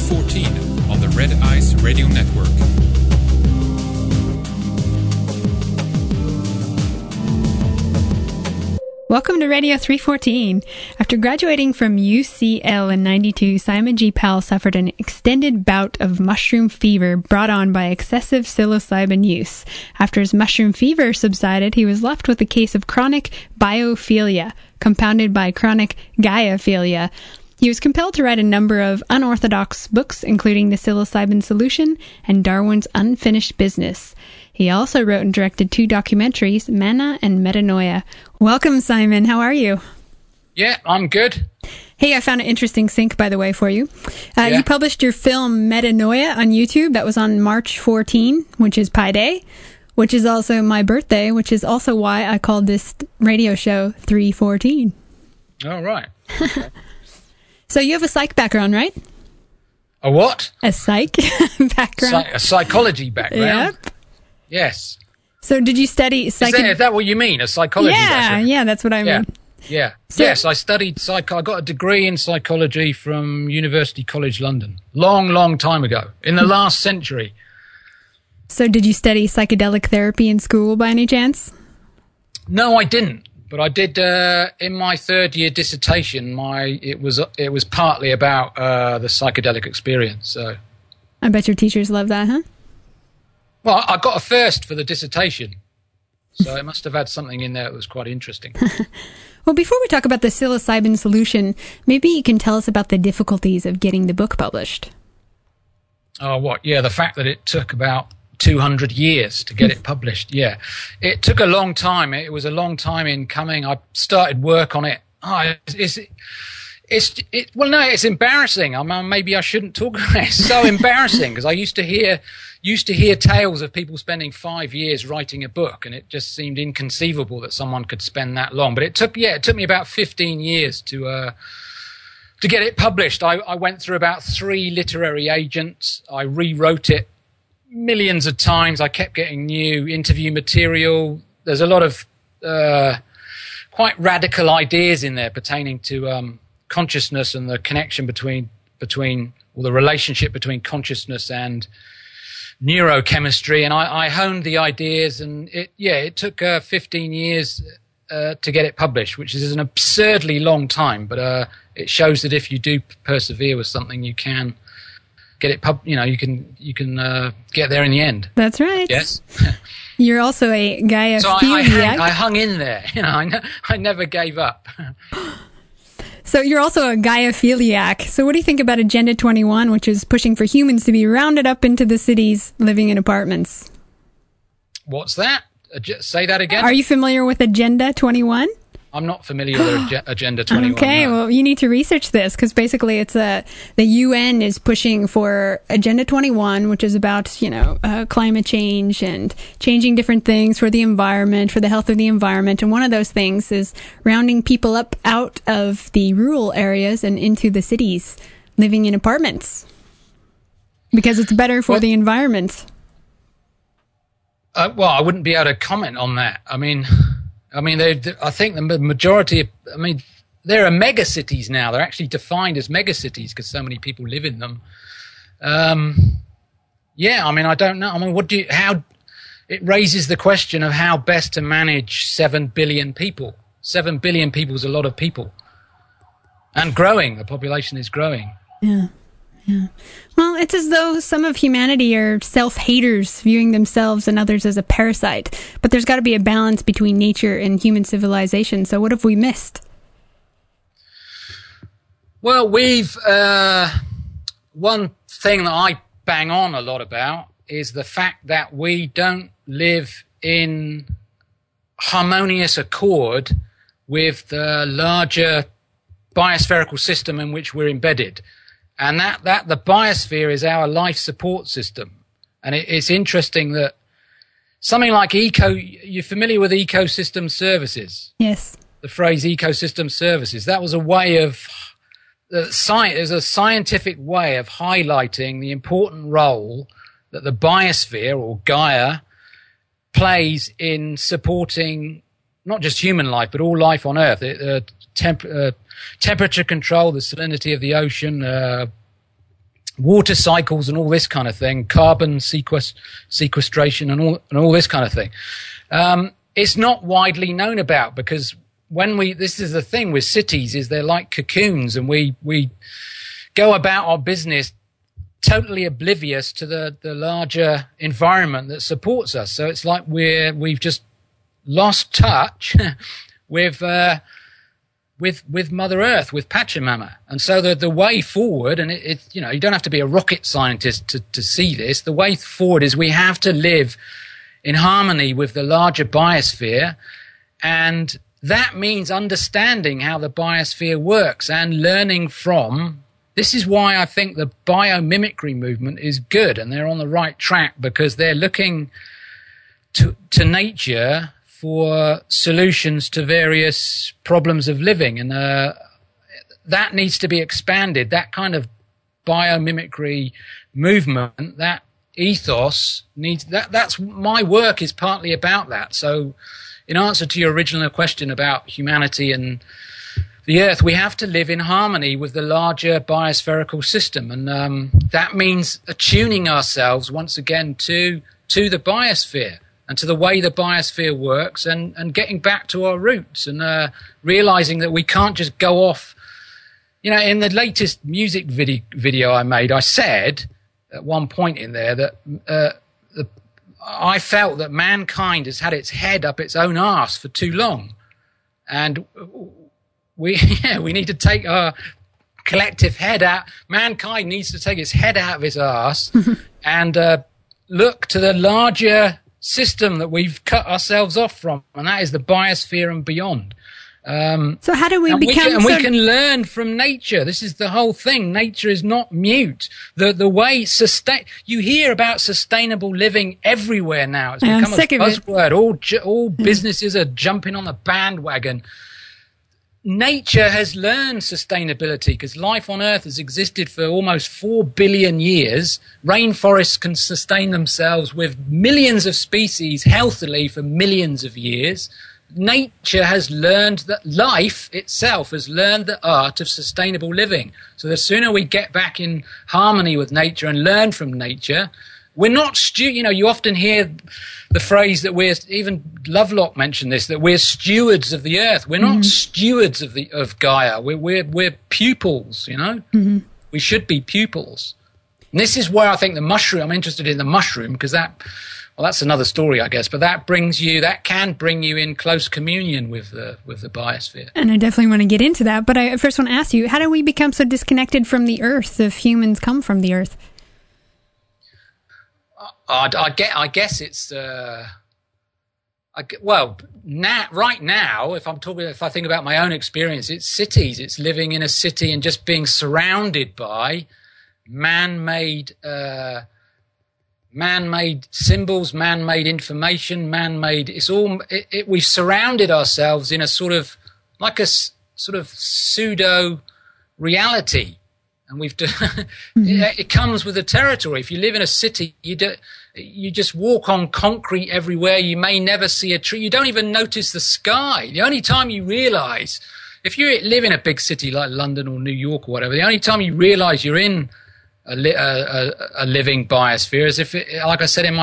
314 on the Red Ice Radio Network. Welcome to Radio 314. After graduating from UCL in 92, Simon G. Powell suffered an extended bout of mushroom fever brought on by excessive psilocybin use. After his mushroom fever subsided, he was left with a case of chronic biophilia, compounded by chronic gaiophilia. He was compelled to write a number of unorthodox books, including The Psilocybin Solution and Darwin's Unfinished Business. He also wrote and directed 2 documentaries, Mana and Metanoia. Welcome, Simon. How are you? Yeah, I'm good. Hey, I found an interesting sync, by the way, for you. You published your film Metanoia on YouTube. That was on March 14, which is Pi Day, which is also my birthday, which is also why I called this radio show 314. Oh, right. Okay. So you have a psych background, right? A what? A psych background. A psychology background? Yep. Yes. So did you study Is that what you mean, a psychology background? Yeah, that's what I mean. Yeah. So, yes, I studied I got a degree in psychology from University College London. Long time ago, in the last century. So did you study psychedelic therapy in school by any chance? No, I didn't. But I did in my third year dissertation. It was partly about the psychedelic experience. So I bet your teachers love that, huh? Well, I got a first for the dissertation, so it must have had something in there that was quite interesting. Well, before we talk about the psilocybin solution, maybe you can tell us about the difficulties of getting the book published. Oh, what? Yeah, the fact that it took about 200 years to get it published. Yeah, it took a long time. It was a long time in coming. I started work on it. It's embarrassing. Maybe I shouldn't talk about it. It's so embarrassing because I used to hear tales of people spending 5 years writing a book, and it just seemed inconceivable that someone could spend that long. But it took me about 15 years to get it published. I went through about 3 literary agents. I rewrote it millions of times. I kept getting new interview material. There's a lot of quite radical ideas in there pertaining to consciousness and the connection between or the relationship between consciousness and neurochemistry. And I honed the ideas, and it took 15 years to get it published, which is an absurdly long time. But it shows that if you do persevere with something, you can get it you can get there in the end. That's right. Yes. You're also a gaiaphiliac. So I hung in there. I never gave up. So you're also a gaiaphiliac. So what do you think about Agenda 21, which is pushing for humans to be rounded up into the cities living in apartments? What's that? Say that again. Are you familiar with Agenda 21? I'm not familiar with Agenda 21. Okay, no. well, you need to research this because basically it's the UN is pushing for Agenda 21, which is about, climate change and changing different things for the environment, for the health of the environment. And one of those things is rounding people up out of the rural areas and into the cities living in apartments because it's better for the environment. Well, I wouldn't be able to comment on that. I think the majority there are mega cities now. They're actually defined as mega cities because so many people live in them. I don't know. It raises the question of how best to manage 7 billion people. 7 billion people is a lot of people. And growing. The population is growing. Yeah. Well, it's as though some of humanity are self-haters, viewing themselves and others as a parasite. But there's got to be a balance between nature and human civilization. So what have we missed? Well, one thing that I bang on a lot about is the fact that we don't live in harmonious accord with the larger biospherical system in which we're embedded. And that the biosphere is our life support system. And it's interesting that something like you're familiar with ecosystem services? Yes. The phrase ecosystem services. That was a way of, there's a scientific way of highlighting the important role that the biosphere or Gaia plays in supporting not just human life, but all life on Earth. Temperature control, the salinity of the ocean, water cycles and all this kind of thing, carbon sequestration and all this kind of thing. It's not widely known about, because this is the thing with cities, is they're like cocoons, and we go about our business totally oblivious to the larger environment that supports us. So it's like we've just lost touch with Mother Earth, with Pachamama. And so the way forward, and it you don't have to be a rocket scientist to see this, the way forward is we have to live in harmony with the larger biosphere, and that means understanding how the biosphere works and learning from. This is why I think the biomimicry movement is good, and they're on the right track, because they're looking to nature for solutions to various problems of living, and that needs to be expanded. That kind of biomimicry movement, that ethos needs that's my work is partly about that. So in answer to your original question about humanity and the Earth, we have to live in harmony with the larger biospherical system, and that means attuning ourselves once again to the biosphere and to the way the biosphere works, and getting back to our roots, and realizing that we can't just go off. In the latest music video I made, I said at one point in there that I felt that mankind has had its head up its own arse for too long, and we need to take our collective head out. Mankind needs to take its head out of its arse and look to the larger system that we've cut ourselves off from, and that is the biosphere and beyond. So how do we become? We can learn from nature. This is the whole thing. Nature is not mute. The way you hear about sustainable living everywhere now. It's become a buzzword. All businesses are jumping on the bandwagon. Nature has learned sustainability, because life on Earth has existed for almost 4 billion years. Rainforests can sustain themselves with millions of species healthily for millions of years. Nature has learned that life itself has learned the art of sustainable living. So the sooner we get back in harmony with nature and learn from nature, we're not you often hear the phrase that even Lovelock mentioned this, that we're stewards of the earth. We're not stewards of Gaia. We're pupils, We should be pupils. And this is where I think I'm interested in the mushroom, because that's another story, I guess. But that can bring you in close communion with the biosphere. And I definitely want to get into that. But I first want to ask you, how do we become so disconnected from the Earth if humans come from the Earth? I guess it's right now. If I think about my own experience, it's cities. It's living in a city and just being surrounded by man-made symbols, man-made information, man-made. We've surrounded ourselves in a sort of pseudo reality, and it comes with the territory. If you live in a city, you just walk on concrete everywhere. You may never see a tree. You don't even notice the sky. The only time you realize, if you live in a big city like London or New York or whatever, the only time you realize you're in a living biosphere is if like I said in my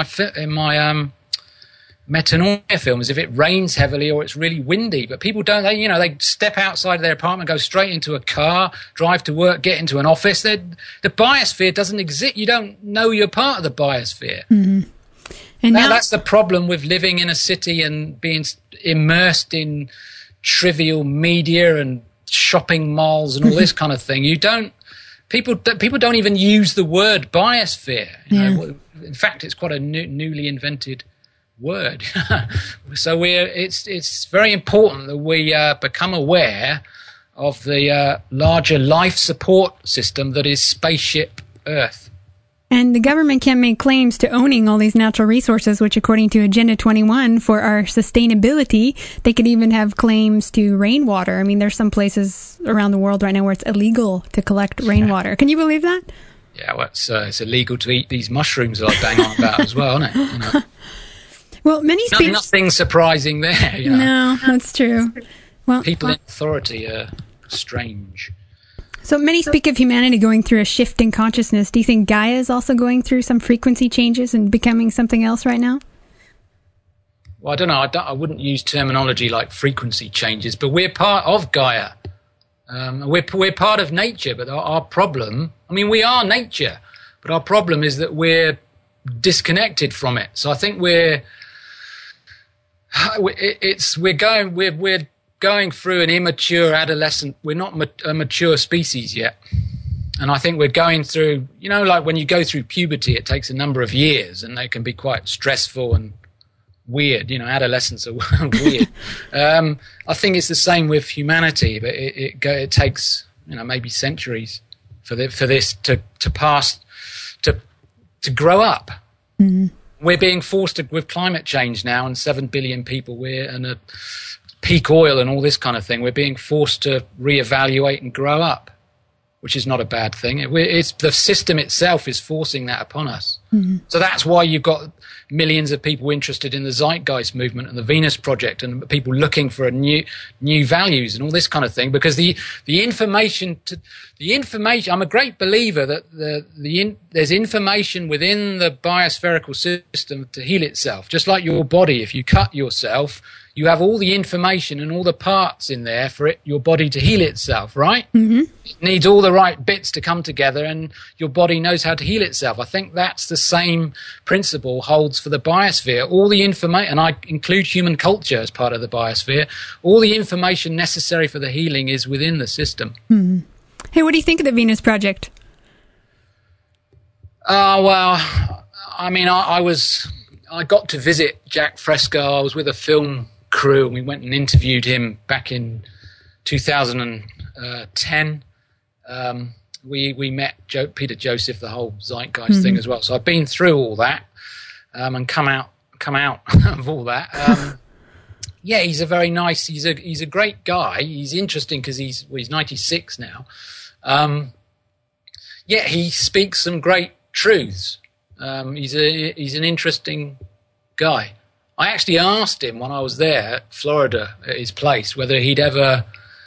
Metanoia film, is if it rains heavily or it's really windy. But people don't, they step outside their apartment, go straight into a car, drive to work, get into an office. The biosphere doesn't exist. You don't know you're part of the biosphere. Mm-hmm. And that's the problem with living in a city and being immersed in trivial media and shopping malls and all this kind of thing. People don't even use the word biosphere. In fact, it's quite a newly invented word. So it's very important that we become aware of the larger life support system that is spaceship Earth. And the government can make claims to owning all these natural resources, which according to Agenda 21 for our sustainability, they could even have claims to rainwater. I mean, there's some places around the world right now where it's illegal to collect rainwater. Can you believe that? Yeah, well, it's illegal to eat these mushrooms that I bang on about as well, isn't it? Well, many species... Nothing surprising there. No, that's true. Well, people in authority are strange. So many speak of humanity going through a shift in consciousness. Do you think Gaia is also going through some frequency changes and becoming something else right now? Well, I don't know. I wouldn't use terminology like frequency changes, but we're part of Gaia. We're part of nature, but our problem, I mean, we are nature, but our problem is that we're disconnected from it. So I think we're going through an immature adolescent. We're not a mature species yet. And I think we're going through, like when you go through puberty, it takes a number of years and they can be quite stressful and weird. Adolescents are weird. I think it's the same with humanity, but it takes, maybe centuries for this to pass, to grow up. Mm-hmm. We're being forced to, with climate change now and 7 billion people, and peak oil and all this kind of thing, we're being forced to reevaluate and grow up, which is not a bad thing. It's the system itself is forcing that upon us. Mm-hmm. So that's why you've got millions of people interested in the Zeitgeist movement and the Venus Project and people looking for new values and all this kind of thing, because the information, I'm a great believer that there's information within the biospherical system to heal itself. Just like your body, if you cut yourself, you have all the information and all the parts in there for your body to heal itself, right? Mm-hmm. It needs all the right bits to come together and your body knows how to heal itself. I think that's the same principle holds for the biosphere. All the information, and I include human culture as part of the biosphere, all the information necessary for the healing is within the system. Mm-hmm. Hey, what do you think of the Venus Project? Well, I mean, I got to visit Jack Fresco. I was with a film crew and we went and interviewed him back in 2010. We met Peter Joseph, the whole Zeitgeist thing as well. So I've been through all that and come out of all that. Yeah, he's a very nice. He's a great guy. He's interesting because he's 96 now. Yeah, he speaks some great truths. He's an interesting guy. I actually asked him when I was there, Florida, at his place, whether he'd ever.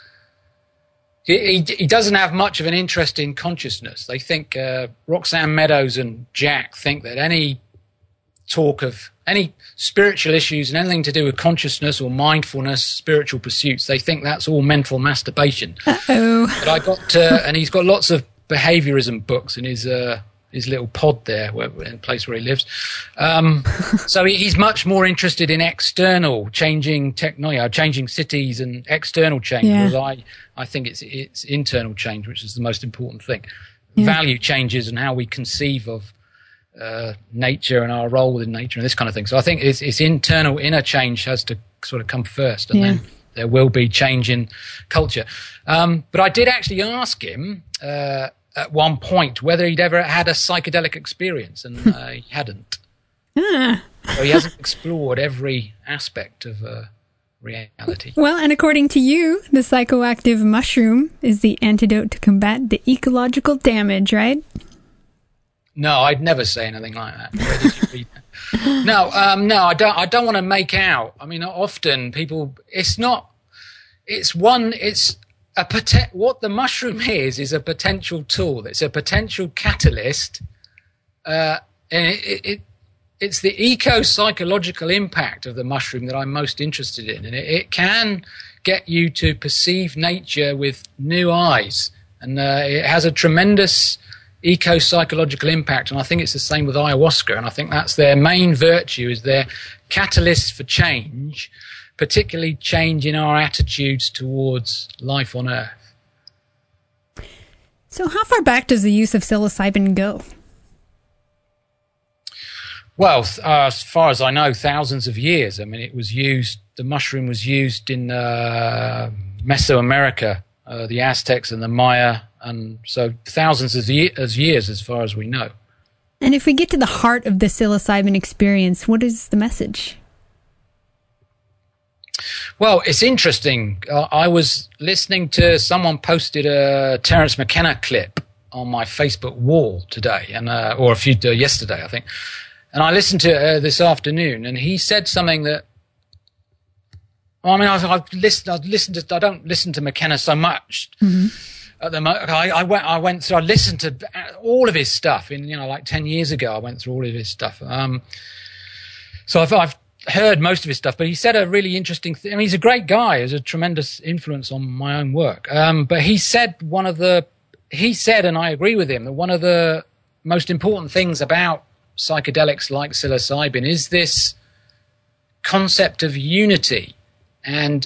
He doesn't have much of an interest in consciousness. They think Roxanne Meadows and Jack think that any talk of any spiritual issues and anything to do with consciousness or mindfulness, spiritual pursuits, they think that's all mental masturbation. Uh-oh. But I got, and he's got lots of behaviorism books in his little pod there, in the place where he lives. So he's much more interested in external changing technology, changing cities and external change. Yeah. Whereas I think it's internal change, which is the most important thing. Yeah. Value changes and how we conceive of nature and our role within nature and this kind of thing. So I think it's internal, inner change has to sort of come first, and then there will be change in culture. But I did actually ask him at one point whether he'd ever had a psychedelic experience, and he hadn't. So he hasn't explored every aspect of reality. Well, and according to you, the psychoactive mushroom is the antidote to combat the ecological damage, right? No, I'd never say anything like that. Where did you read that? No, I don't want to make out. I mean, often people, what the mushroom is a potential tool. It's a potential catalyst, and it's the eco-psychological impact of the mushroom that I'm most interested in. And it can get you to perceive nature with new eyes, and it has a tremendous eco-psychological impact. And I think it's the same with ayahuasca, and I think that's their main virtue, is their catalyst for change, particularly change in our attitudes towards life on Earth. So how far back does the use of psilocybin go? Well, as far as I know, thousands of years. I mean, the mushroom was used in Mesoamerica, the Aztecs and the Maya, and so thousands of years as far as we know. And if we get to the heart of the psilocybin experience, what is the message? Well, it's interesting. I was listening to someone posted a Terence McKenna clip on my Facebook wall today, or yesterday, I think. And I listened to it this afternoon, and he said something that. Well, I mean, I don't listen to McKenna so much, at the moment. I listened to all of his stuff like 10 years ago. I went through all of his stuff. So I've heard most of his stuff, but he said a really interesting thing. I mean, he's a great guy. He has a tremendous influence on my own work. But he said, and I agree with him, that one of the most important things about psychedelics like psilocybin is this concept of unity. And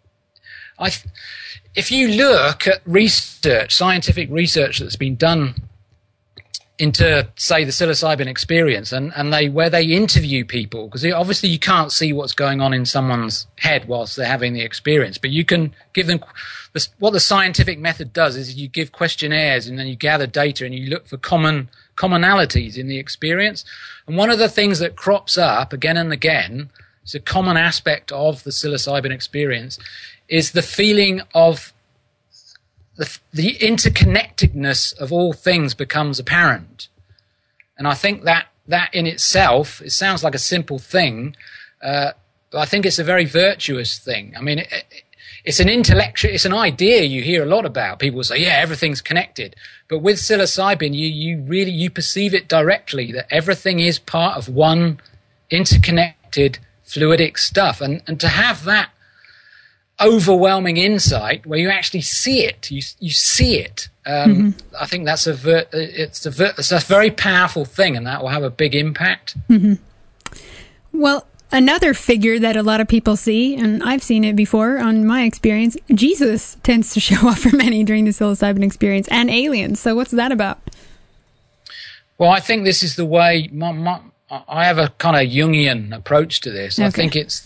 if you look at research, scientific research that's been done into, say, the psilocybin experience, and where they interview people, because obviously you can't see what's going on in someone's head whilst they're having the experience, but you can give them what the scientific method does is you give questionnaires and then you gather data and you look for commonalities in the experience. And one of the things that crops up again and again, it's a common aspect of the psilocybin experience, is the feeling of the interconnectedness of all things becomes apparent. And I think that in itself, it sounds like a simple thing, but I think it's a very virtuous thing. I mean, it's an intellectual, it's an idea you hear a lot about. People say, yeah, everything's connected. But with psilocybin, you perceive it directly, that everything is part of one interconnected, fluidic stuff. And to have that overwhelming insight where you actually see it, you see it. I think that's it's a very powerful thing, and that will have a big impact. Mm-hmm. Well, another figure that a lot of people see, and I've seen it before on my experience, Jesus tends to show up for many during the psilocybin experience, and aliens. So what's that about? Well, I think this is the way I have a kind of Jungian approach to this. Okay. I think it's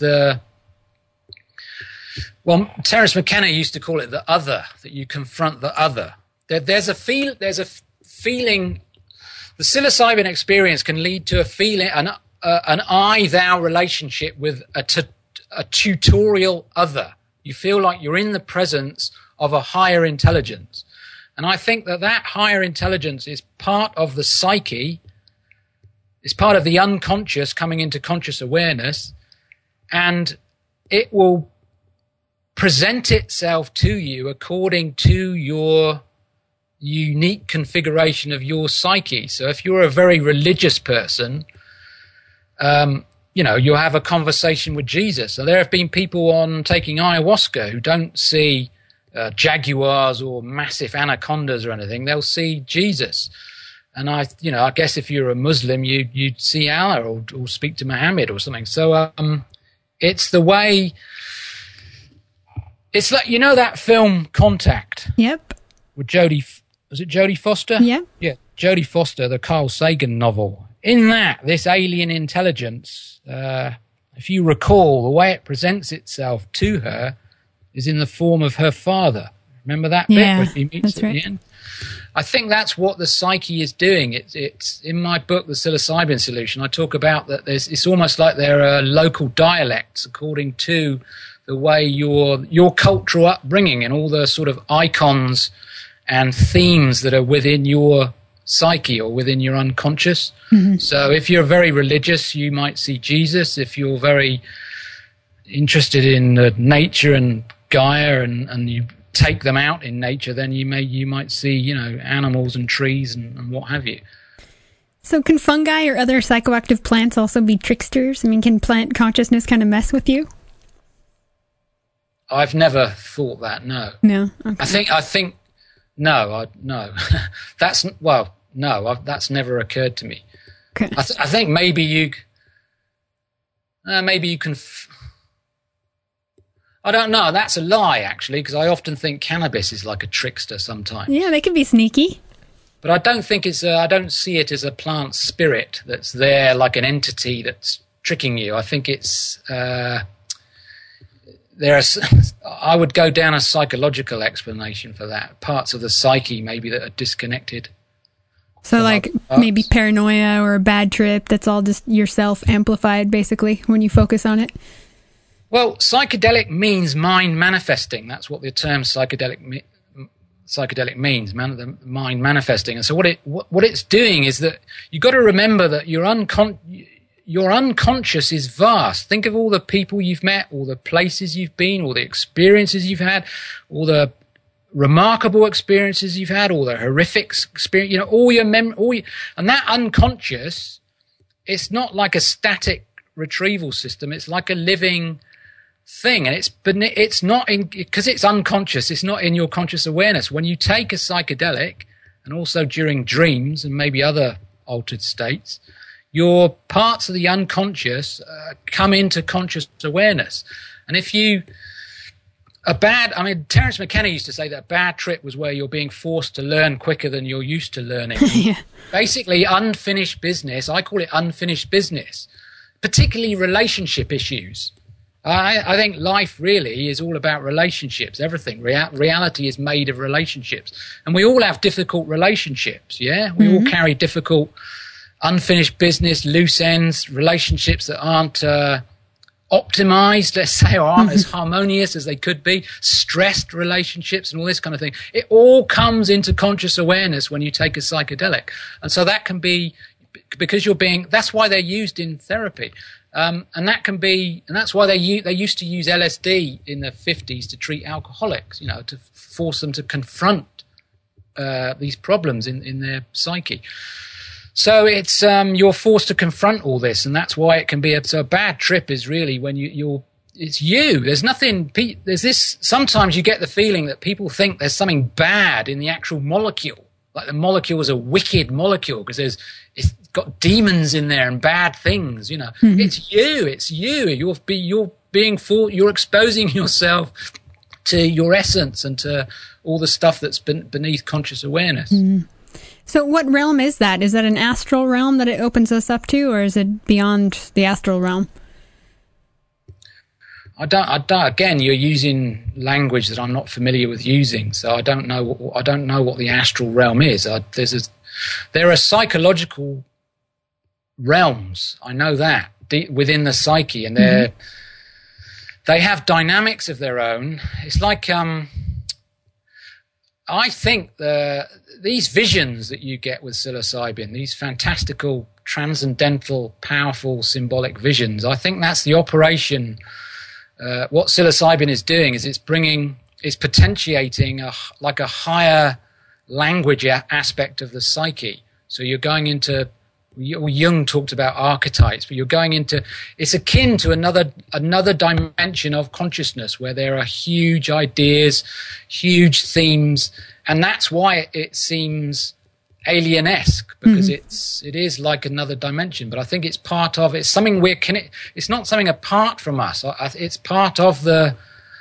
well, Terence McKenna used to call it the other, that you confront the other. There's a feeling, the psilocybin experience can lead to a feeling, an I-thou relationship with a tutorial other. You feel like you're in the presence of a higher intelligence. And I think that higher intelligence is part of the psyche, it's part of the unconscious coming into conscious awareness, and it will present itself to you according to your unique configuration of your psyche. So if you're a very religious person, you'll have a conversation with Jesus. So there have been people on taking ayahuasca who don't see jaguars or massive anacondas or anything. They'll see Jesus. And I guess if you're a Muslim, you'd see Allah or speak to Muhammad or something. So it's the way. It's like, that film Contact? Yep. With was it Jodie Foster? Yeah. Yeah, Jodie Foster, the Carl Sagan novel. In this alien intelligence, if you recall, the way it presents itself to her is in the form of her father. Remember that bit where she meets at the end? I think that's what the psyche is doing. It's in my book, The Psilocybin Solution, I talk about that it's almost like there are local dialects according to the way your cultural upbringing and all the sort of icons and themes that are within your psyche or within your unconscious. Mm-hmm. So if you're very religious, you might see Jesus. If you're very interested in nature and Gaia and you take them out in nature, then you might see, animals and trees and what have you. So can fungi or other psychoactive plants also be tricksters? I mean, can plant consciousness kind of mess with you? I've never thought that. No. No. Okay. I think. No. That's that's never occurred to me. Okay. I think maybe you can. I don't know. That's a lie, actually, because I often think cannabis is like a trickster sometimes. Yeah, they can be sneaky. But I don't think I don't see it as a plant spirit that's there like an entity that's tricking you. I think it's. I would go down a psychological explanation for that. Parts of the psyche maybe that are disconnected. So like maybe paranoia or a bad trip, that's all just yourself amplified basically when you focus on it? Well, psychedelic means mind manifesting. That's what the term psychedelic means, the mind manifesting. And so what it's doing is that you've got to remember that your unconscious is vast. Think of all the people you've met, all the places you've been, all the experiences you've had, all the remarkable experiences you've had, all the horrific experience, you know, all your and that unconscious, it's not like a static retrieval system. It's like a living thing, and it's not in, because it's unconscious. It's not in your conscious awareness. When you take a psychedelic, and also during dreams and maybe other altered states, your parts of the unconscious come into conscious awareness. And if you Terence McKenna used to say that a bad trip was where you're being forced to learn quicker than you're used to learning. Yeah. Basically, unfinished business, I call it unfinished business, particularly relationship issues. I think life really is all about relationships, everything. Reality is made of relationships. And we all have difficult relationships, yeah? We all carry difficult, unfinished business, loose ends, relationships that aren't optimized, let's say, or aren't as harmonious as they could be, stressed relationships and all this kind of thing. It all comes into conscious awareness when you take a psychedelic. And so that can be, because that's why they're used in therapy. And that's why they used to use LSD in the 50s to treat alcoholics, you know, to force them to confront these problems in their psyche. So it's you're forced to confront all this, and that's why it can be a bad trip. Is really when it's you. There's nothing. There's this. Sometimes you get the feeling that people think there's something bad in the actual molecule, like the molecule is a wicked molecule because it's got demons in there and bad things. You know, It's you. It's you. You're exposing yourself to your essence and to all the stuff that's beneath conscious awareness. So what realm is that? Is that an astral realm that it opens us up to, or is it beyond the astral realm? I don't. Again, you're using language that I'm not familiar with using, so I don't know what the astral realm is. There are psychological realms. I know that within the psyche, and they have dynamics of their own. It's like I think these visions that you get with psilocybin, these fantastical, transcendental, powerful, symbolic visions, I think that's the operation. What psilocybin is doing is it's potentiating a higher language aspect of the psyche. So you're going into, Jung talked about archetypes, but you're going into, it's akin to another dimension of consciousness where there are huge ideas, huge themes, and that's why it seems alien-esque, because it is like another dimension. But I think it's part of, it's something it's not something apart from us. It's part of the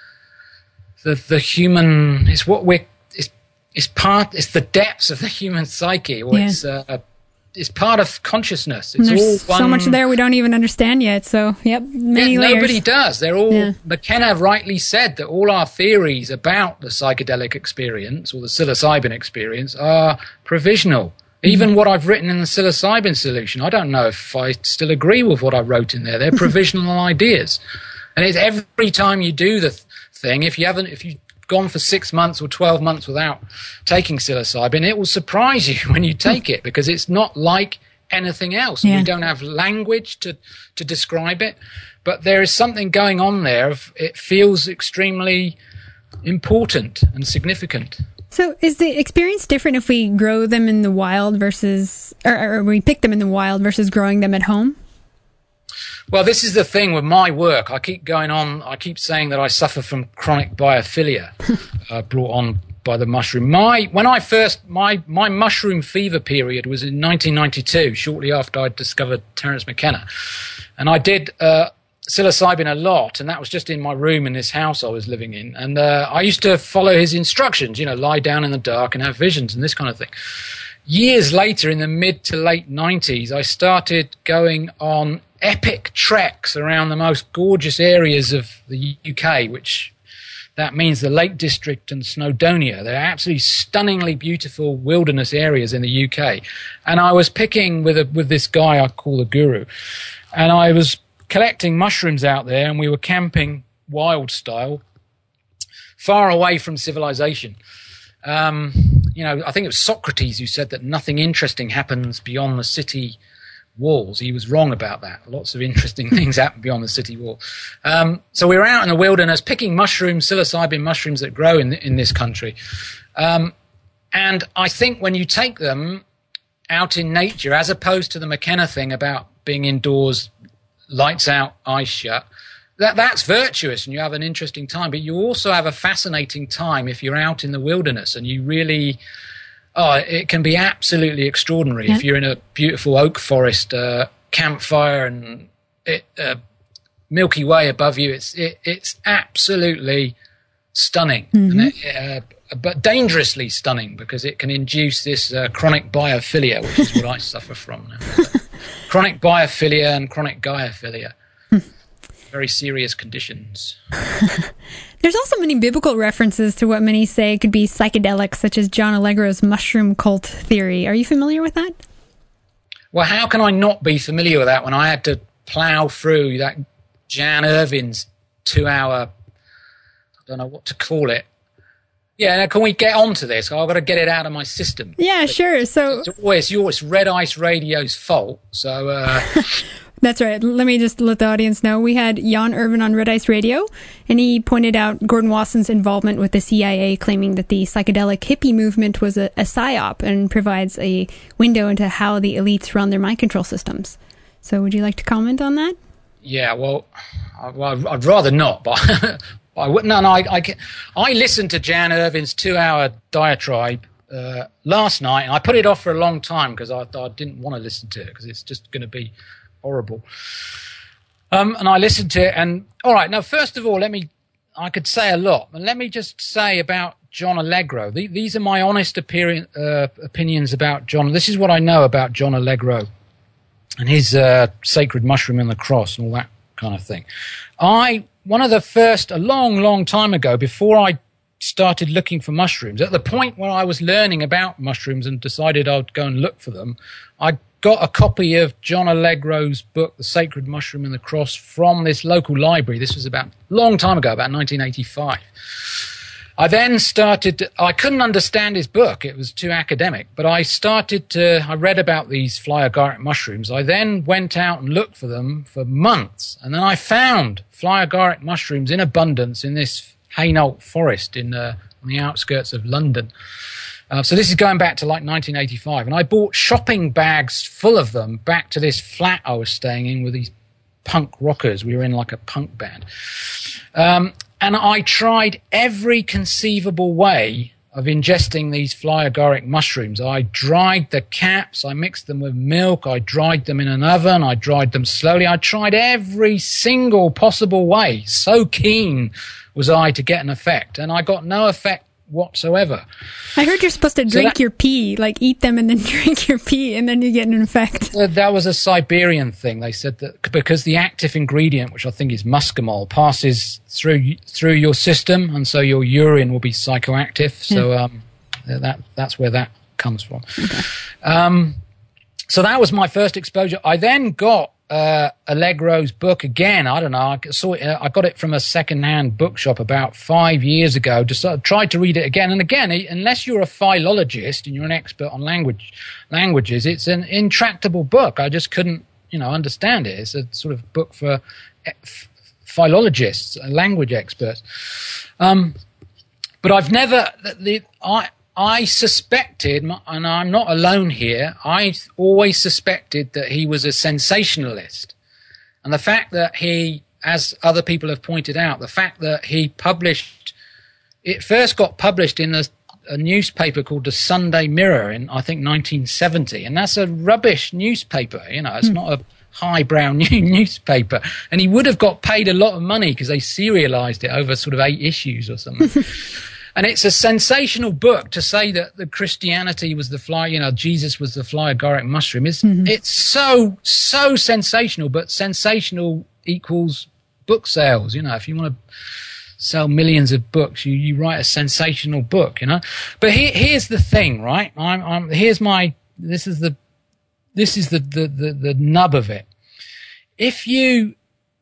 human, it's what it's the depths of the human psyche, or it's part of consciousness. It's there's all one, so much there we don't even understand yet. So, many layers. Nobody does. They're all. McKenna rightly said that all our theories about the psychedelic experience or the psilocybin experience are provisional. Even what I've written in the psilocybin solution, I don't know if I still agree with what I wrote in there. They're provisional ideas, and it's every time you do the thing. If you've gone for 6 months or 12 months without taking psilocybin, it will surprise you when you take it, because it's not like anything else. We don't have language to describe it, but there is something going on there. It feels extremely important and significant. So is the experience different if we grow them in the wild versus, or we pick them in the wild versus growing them at home? Well, this is the thing with my work. I keep going on. I keep saying that I suffer from chronic biophilia brought on by the mushroom. My mushroom fever period was in 1992, shortly after I discovered Terence McKenna. And I did psilocybin a lot, and that was just in my room in this house I was living in. And I used to follow his instructions, lie down in the dark and have visions and this kind of thing. Years later, in the mid to late 90s, I started going on epic treks around the most gorgeous areas of the UK, which that means the Lake District and Snowdonia. They're absolutely stunningly beautiful wilderness areas in the UK. And I was picking with this guy I call the Guru, and I was collecting mushrooms out there, and we were camping wild style, far away from civilization. I think it was Socrates who said that nothing interesting happens beyond the city walls. He was wrong about that. Lots of interesting things happen beyond the city wall. So we were out in the wilderness picking mushrooms, psilocybin mushrooms that grow in this country. And I think when you take them out in nature, as opposed to the McKenna thing about being indoors, lights out, eyes shut, that's virtuous and you have an interesting time. But you also have a fascinating time if you're out in the wilderness and you really... it can be absolutely extraordinary if you're in a beautiful oak forest, campfire, and Milky Way above you. It's absolutely stunning, but dangerously stunning because it can induce this chronic biophilia, which is what I suffer from now. Chronic biophilia and chronic gaiophilia. Very serious conditions. There's also many biblical references to what many say could be psychedelics, such as John Allegro's mushroom cult theory. Are you familiar with that? Well, how can I not be familiar with that when I had to plow through that Jan Irvin's 2-hour, I don't know what to call it. Yeah, can we get on to this? I've got to get it out of my system. Yeah, sure. So it's Red Ice Radio's fault. So... That's right. Let me just let the audience know. We had Jan Irvin on Red Ice Radio, and he pointed out Gordon Wasson's involvement with the CIA, claiming that the psychedelic hippie movement was a psyop and provides a window into how the elites run their mind control systems. So would you like to comment on that? Yeah, well, I'd rather not, but I wouldn't. No, I listened to Jan Irvin's 2-hour diatribe last night, and I put it off for a long time because I didn't want to listen to it because it's just going to be horrible. And I listened to it, and all right, now first of all, I could say a lot, but let me just say about John Allegro. These are my honest opinions about John. This is what I know about John Allegro and his sacred mushroom and the cross and all that kind of thing. One of the first, a long, long time ago, before I started looking for mushrooms, at the point where I was learning about mushrooms and decided I'd go and look for them, I got a copy of John Allegro's book, The Sacred Mushroom and the Cross, from this local library. This was about a long time ago, about 1985. I then I couldn't understand his book. It was too academic, but I read about these fly agaric mushrooms. I then went out and looked for them for months. And then I found fly agaric mushrooms in abundance in this Hainault forest on the outskirts of London. So this is going back to like 1985. And I bought shopping bags full of them back to this flat I was staying in with these punk rockers. We were in like a punk band. And I tried every conceivable way of ingesting these fly agaric mushrooms. I dried the caps. I mixed them with milk. I dried them in an oven. I dried them slowly. I tried every single possible way. So keen was I to get an effect. And I got no effect whatsoever. I heard you're supposed to drink your pee, like eat them and then drink your pee, and then you get an effect. That was a Siberian thing. They said that because the active ingredient, which I think is muscimol, passes through your system, and so your urine will be psychoactive. So that's where that comes from. Okay. So that was my first exposure. I then got Allegro's book again. I don't know. I got it from a second-hand bookshop about 5 years ago. Just tried to read it again and again. Unless you're a philologist and you're an expert on languages, it's an intractable book. I just couldn't, understand it. It's a sort of book for philologists, language experts. But I've never. I suspected, and I'm not alone here, I always suspected that he was a sensationalist. And the fact that he, as other people have pointed out, the fact that it first got published in a newspaper called the Sunday Mirror in, I think, 1970. And that's a rubbish newspaper, it's not a highbrow newspaper. And he would have got paid a lot of money because they serialized it over sort of 8 issues or something. And it's a sensational book to say that the Christianity was the fly, Jesus was the fly agaric mushroom. It's so sensational, but sensational equals book sales. If you want to sell millions of books, you write a sensational book, But here's the thing, right? This is the nub of it. If you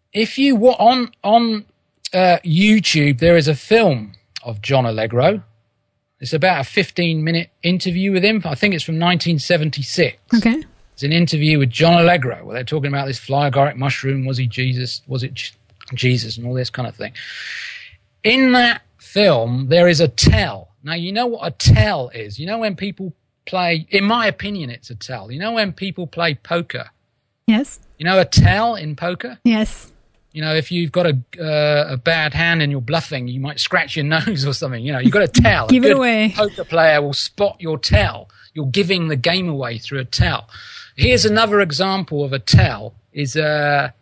on YouTube, there is a film of John Allegro. It's about a 15-minute interview with him. I think it's from 1976. Okay. It's an interview with John Allegro where they're talking about this fly agaric mushroom. Was he Jesus? Was it Jesus? And all this kind of thing. In that film, there is a tell. Now, you know what a tell is. You know when people play, in my opinion, it's a tell. You know when people play poker? Yes. You know a tell in poker? Yes. You know, if you've got a bad hand and you're bluffing, you might scratch your nose or something. You know, you've got a tell. Give a it good away. Poker player will spot your tell. You're giving the game away through a tell. Here's another example of a tell. Is that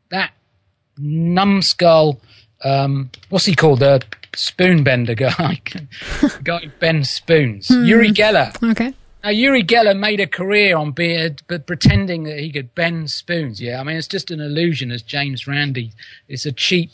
numbskull? What's he called? The spoon bender guy. The guy who bends spoons. Uri Geller. Okay. Now, Uri Geller made a career on pretending that he could bend spoons. Yeah, I mean, it's just an illusion, as James Randi. It's a cheap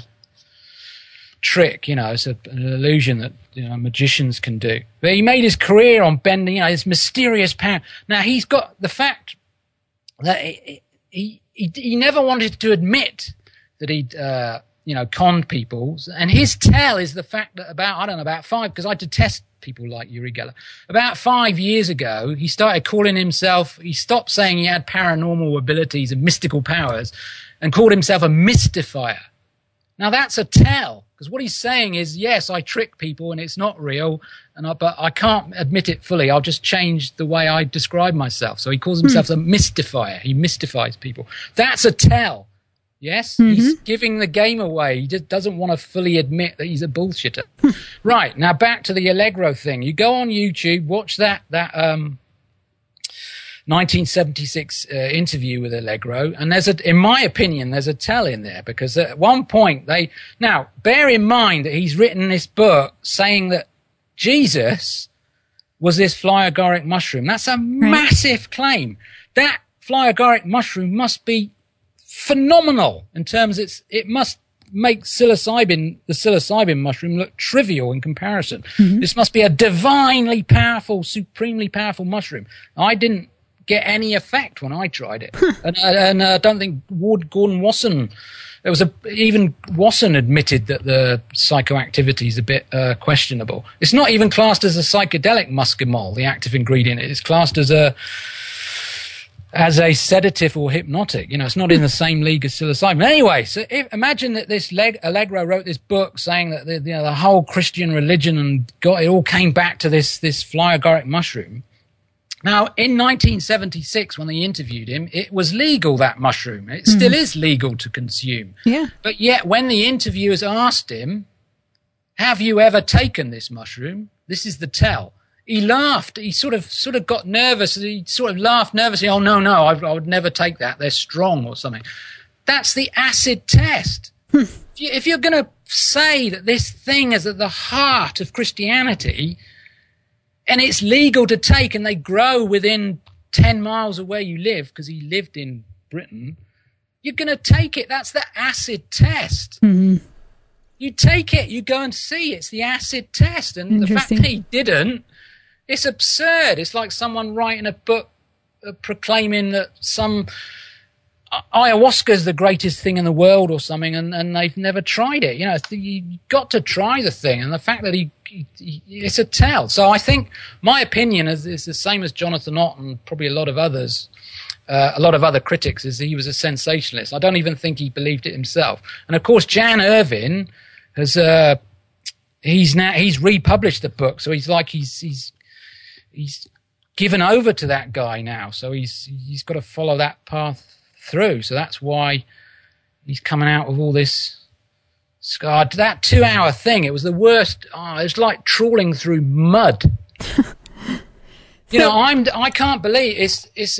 trick, you know. It's an illusion that, you know, magicians can do. But he made his career on bending, you know, this mysterious power. Now, he's got the fact that he never wanted to admit that he'd, you know, conned people. And his tell is the fact that about 5, because I detest people like Uri Geller. About 5 years ago, he started calling himself, he stopped saying he had paranormal abilities and mystical powers and called himself a mystifier. Now that's a tell, because what he's saying is, yes, I trick people and it's not real, but I can't admit it fully. I'll just change the way I describe myself. So he calls himself a mystifier. He mystifies people. That's a tell. Yes, he's giving the game away. He just doesn't want to fully admit that he's a bullshitter. Right, now back to the Allegro thing. You go on YouTube, watch that 1976 interview with Allegro, and in my opinion, there's a tell in there, because at one point now bear in mind that he's written this book saying that Jesus was this fly agaric mushroom. That's a massive claim. That fly agaric mushroom must be phenomenal in terms it must make the psilocybin mushroom look trivial in comparison. This must be a divinely powerful, supremely powerful mushroom. I didn't get any effect when I tried it. And I don't think Gordon Wasson, even Wasson admitted that the psychoactivity is a bit questionable. It's not even classed as a psychedelic muscimol, the active ingredient. It's classed as a sedative or hypnotic. You know, it's not in the same league as psilocybin. Anyway, so imagine that this Allegro wrote this book saying that the whole Christian religion and it all came back to this fly agaric mushroom. Now, in 1976, when they interviewed him, it was legal, that mushroom. It still is legal to consume. Yeah. But yet, when the interviewers asked him, have you ever taken this mushroom? This is the tell. He laughed. He sort of got nervous. He sort of laughed nervously. Oh, no, I would never take that. They're strong or something. That's the acid test. If you're going to say that this thing is at the heart of Christianity and it's legal to take and they grow within 10 miles of where you live, because he lived in Britain, you're going to take it. That's the acid test. You take it. You go and see. It's the acid test. And the fact that he didn't, it's absurd. It's like someone writing a book proclaiming that some ayahuasca is the greatest thing in the world or something, and they've never tried it. You know, you've got to try the thing, and the fact that it's a tell. So I think my opinion is the same as Jonathan Ott and probably a lot of others, a lot of other critics, is he was a sensationalist. I don't even think he believed it himself. And of course, Jan Irvin has he's republished the book, so he's given over to that guy now, so he's got to follow that path through. So that's why he's coming out with all this. That 2-hour thing, it was the worst. It's like trawling through mud. I can't believe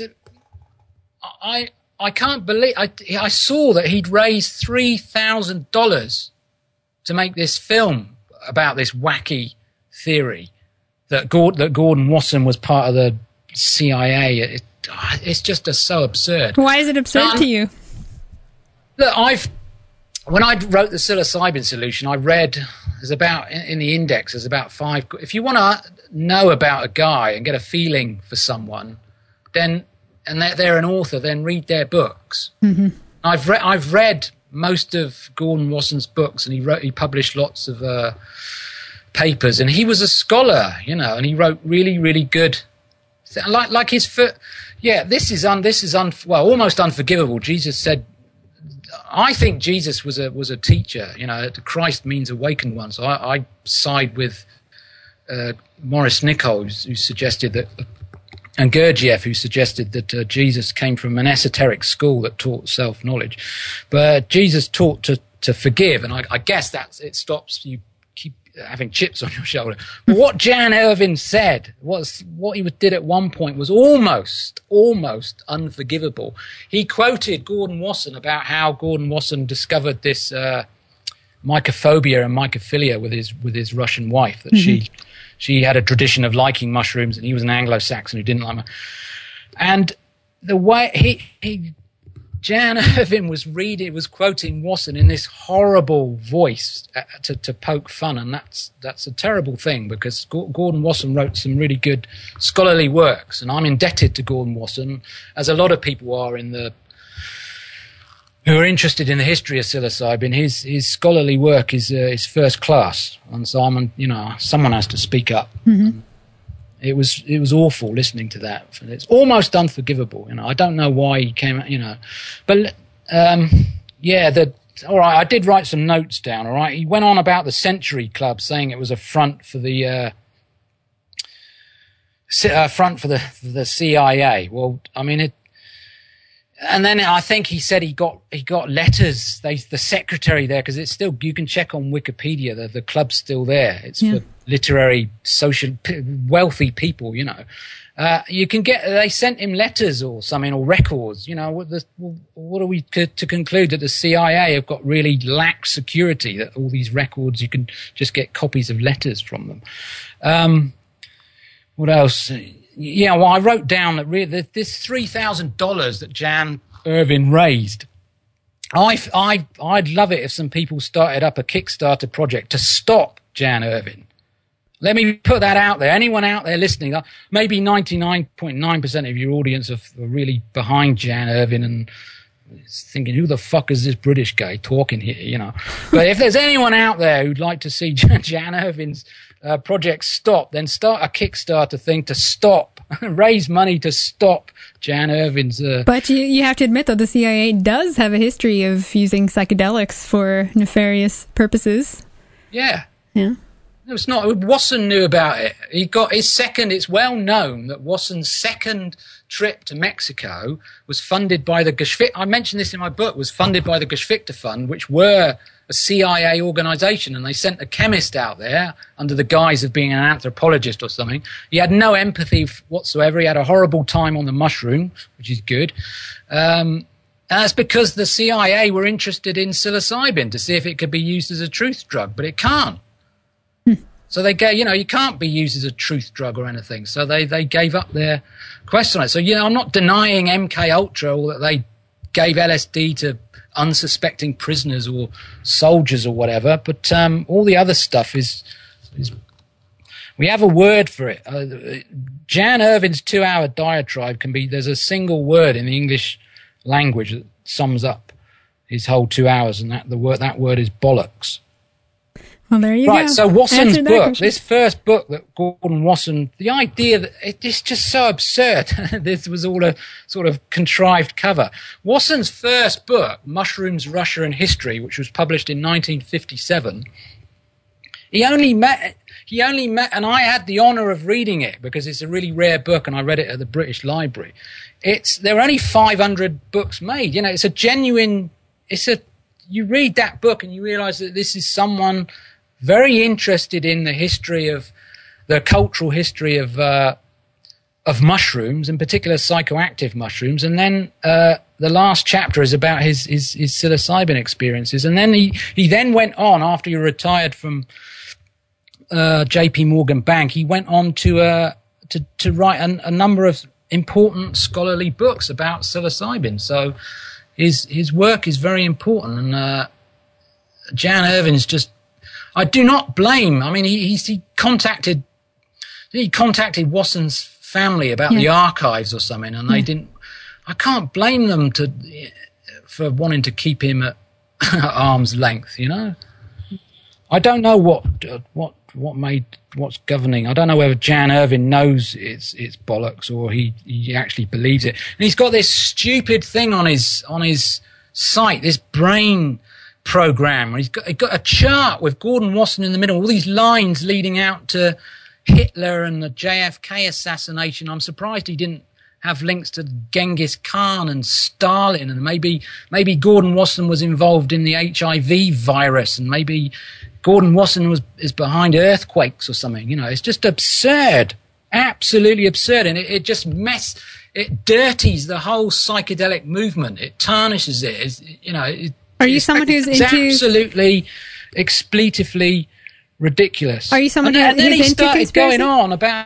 I can't believe I saw that he'd raised $3,000 to make this film about this wacky theory that Gordon Wasson was part of the CIA. It's just so absurd. Why is it absurd to you? Look, when I wrote the psilocybin solution, I read in the index there's about 5. If you want to know about a guy and get a feeling for someone, then and they're an author, then read their books. I've read most of Gordon Wasson's books, and he published lots of papers, and he was a scholar, and he wrote really, really good, like his Yeah, this is almost unforgivable. Jesus said, I think Jesus was a teacher. You know, Christ means awakened one. So I side with Maurice Nicoll, who suggested that, and Gurdjieff, who suggested that Jesus came from an esoteric school that taught self-knowledge. But Jesus taught to forgive, and I guess it stops you keep having chips on your shoulder. But what Jan Irvin said, what he did at one point was almost unforgivable. He quoted Gordon Wasson about how Gordon Wasson discovered this mycophobia and mycophilia with his Russian wife, that she had a tradition of liking mushrooms, and he was an Anglo-Saxon who didn't like them. And the way Jan Irvin was quoting Wasson in this horrible voice to poke fun, and that's a terrible thing, because Gordon Wasson wrote some really good scholarly works, and I'm indebted to Gordon Wasson, as a lot of people are who are interested in the history of psilocybin. His scholarly work is first class, and so someone has to speak up. Mm-hmm. It was awful listening to that. It's almost unforgivable. I don't know why he came. But all right. I did write some notes down. All right. He went on about the Century Club, saying it was a front for the CIA. Well, I mean, and then I think he said he got letters. The secretary there, because it's still, you can check on Wikipedia. The club's still there. It's for literary, social, wealthy people. You can get. They sent him letters or something, or records. What are we to conclude that the CIA have got really lax security? That all these records, you can just get copies of letters from them. What else? Yeah, well, I wrote down that this $3,000 that Jan Irvin raised, I'd love it if some people started up a Kickstarter project to stop Jan Irvin. Let me put that out there. Anyone out there listening, maybe 99.9% of your audience are really behind Jan Irvin and thinking, who the fuck is this British guy talking here, But if there's anyone out there who'd like to see Jan Irvin's project stop, then start a Kickstarter thing to stop, raise money to stop Jan Irvin's. But you have to admit, though, the CIA does have a history of using psychedelics for nefarious purposes. Yeah. Yeah. It's not. Wasson knew about it. He got his second. It's well known that Wasson's second trip to Mexico was funded by the Geschwister. I mentioned this in my book. Was funded by the Geschwister Fund, which were a CIA organization, and they sent a chemist out there under the guise of being an anthropologist or something. He had no empathy whatsoever. He had a horrible time on the mushroom, which is good. And that's because the CIA were interested in psilocybin to see if it could be used as a truth drug, but it can't. So they gave, you can't be used as a truth drug or anything. So they gave up their quest on it. So, I'm not denying MK Ultra or that they gave LSD to unsuspecting prisoners or soldiers or whatever. But all the other stuff is we have a word for it. Jan Irvin's 2-hour diatribe there's a single word in the English language that sums up his whole 2 hours, and that word is bollocks. Well, there you go. Right, so Wasson's book, this first book that Gordon Wasson, the idea that it's just so absurd. This was all a sort of contrived cover. Wasson's first book, Mushrooms, Russia and History, which was published in 1957, he only met, and I had the honor of reading it because it's a really rare book, and I read it at the British Library. There are only 500 books made. It's a genuine, you read that book and you realize that this is someone very interested in the cultural history of mushrooms, in particular psychoactive mushrooms. And then the last chapter is about his psilocybin experiences. And then he then went on, after he retired from JP Morgan Bank, he went on to write a number of important scholarly books about psilocybin. So his work is very important. And Jan Irvin's just, I do not blame. I mean, he contacted Wasson's family about the archives or something, and they didn't. I can't blame them for wanting to keep him at arm's length. I don't know what's governing. I don't know whether Jan Irvin knows it's bollocks or he actually believes it. And he's got this stupid thing on his site, this brain program. He's got a chart with Gordon Wasson in the middle, all these lines leading out to Hitler and the JFK assassination. I'm surprised he didn't have links to Genghis Khan and Stalin, and maybe Gordon Wasson was involved in the HIV virus, and maybe Gordon Wasson is behind earthquakes or something. It's just absurd, absolutely absurd, and it just it dirties the whole psychedelic movement. It tarnishes it. Are you someone who's into absolutely expletively ridiculous? Are you someone and then he into started conspiracy? going on about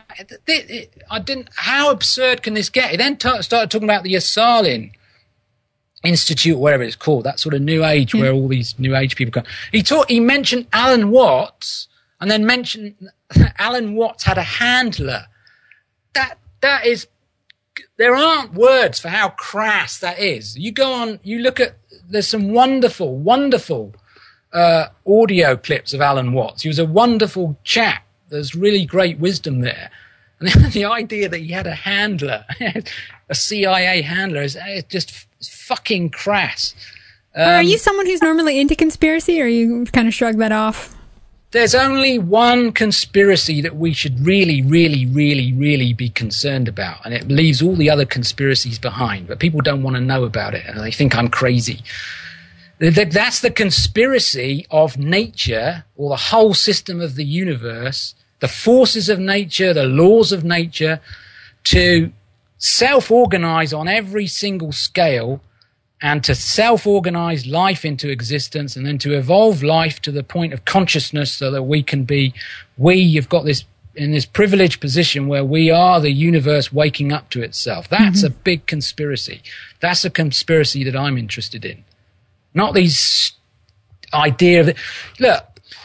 how absurd can this get? He then started talking about the Esalen Institute, whatever it's called, that sort of new age where all these new age people come. He mentioned Alan Watts, and then mentioned Alan Watts had a handler. That is, there aren't words for how crass that is. You go on, you look at, there's some wonderful, wonderful audio clips of Alan Watts. He was a wonderful chap. There's really great wisdom there. And the idea that he had a handler, a CIA handler, is just fucking crass. Are you someone who's normally into conspiracy, or you kind of shrug that off? There's only one conspiracy that we should really, really, really, really be concerned about, and it leaves all the other conspiracies behind. But people don't want to know about it, and they think I'm crazy. That's the conspiracy of nature, or the whole system of the universe, the forces of nature, the laws of nature, to self-organize on every single scale, and to self-organize life into existence, and then to evolve life to the point of consciousness, so that you've got this, in this privileged position where we are the universe waking up to itself. That's a big conspiracy. That's a conspiracy that I'm interested in. Not these idea of it. Look,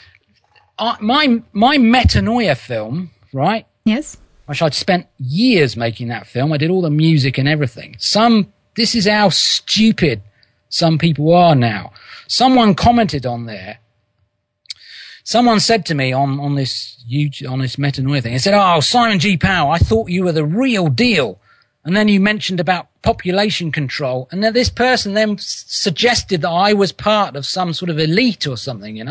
my Metanoia film, right? Yes. Which I'd spent years making that film. I did all the music and everything. This is how stupid some people are now. Someone commented on there. Someone said to me on this Metanoia thing, they said, "Oh, Simon G. Powell, I thought you were the real deal. And then you mentioned about population control. And then this person then suggested that I was part of some sort of elite or something,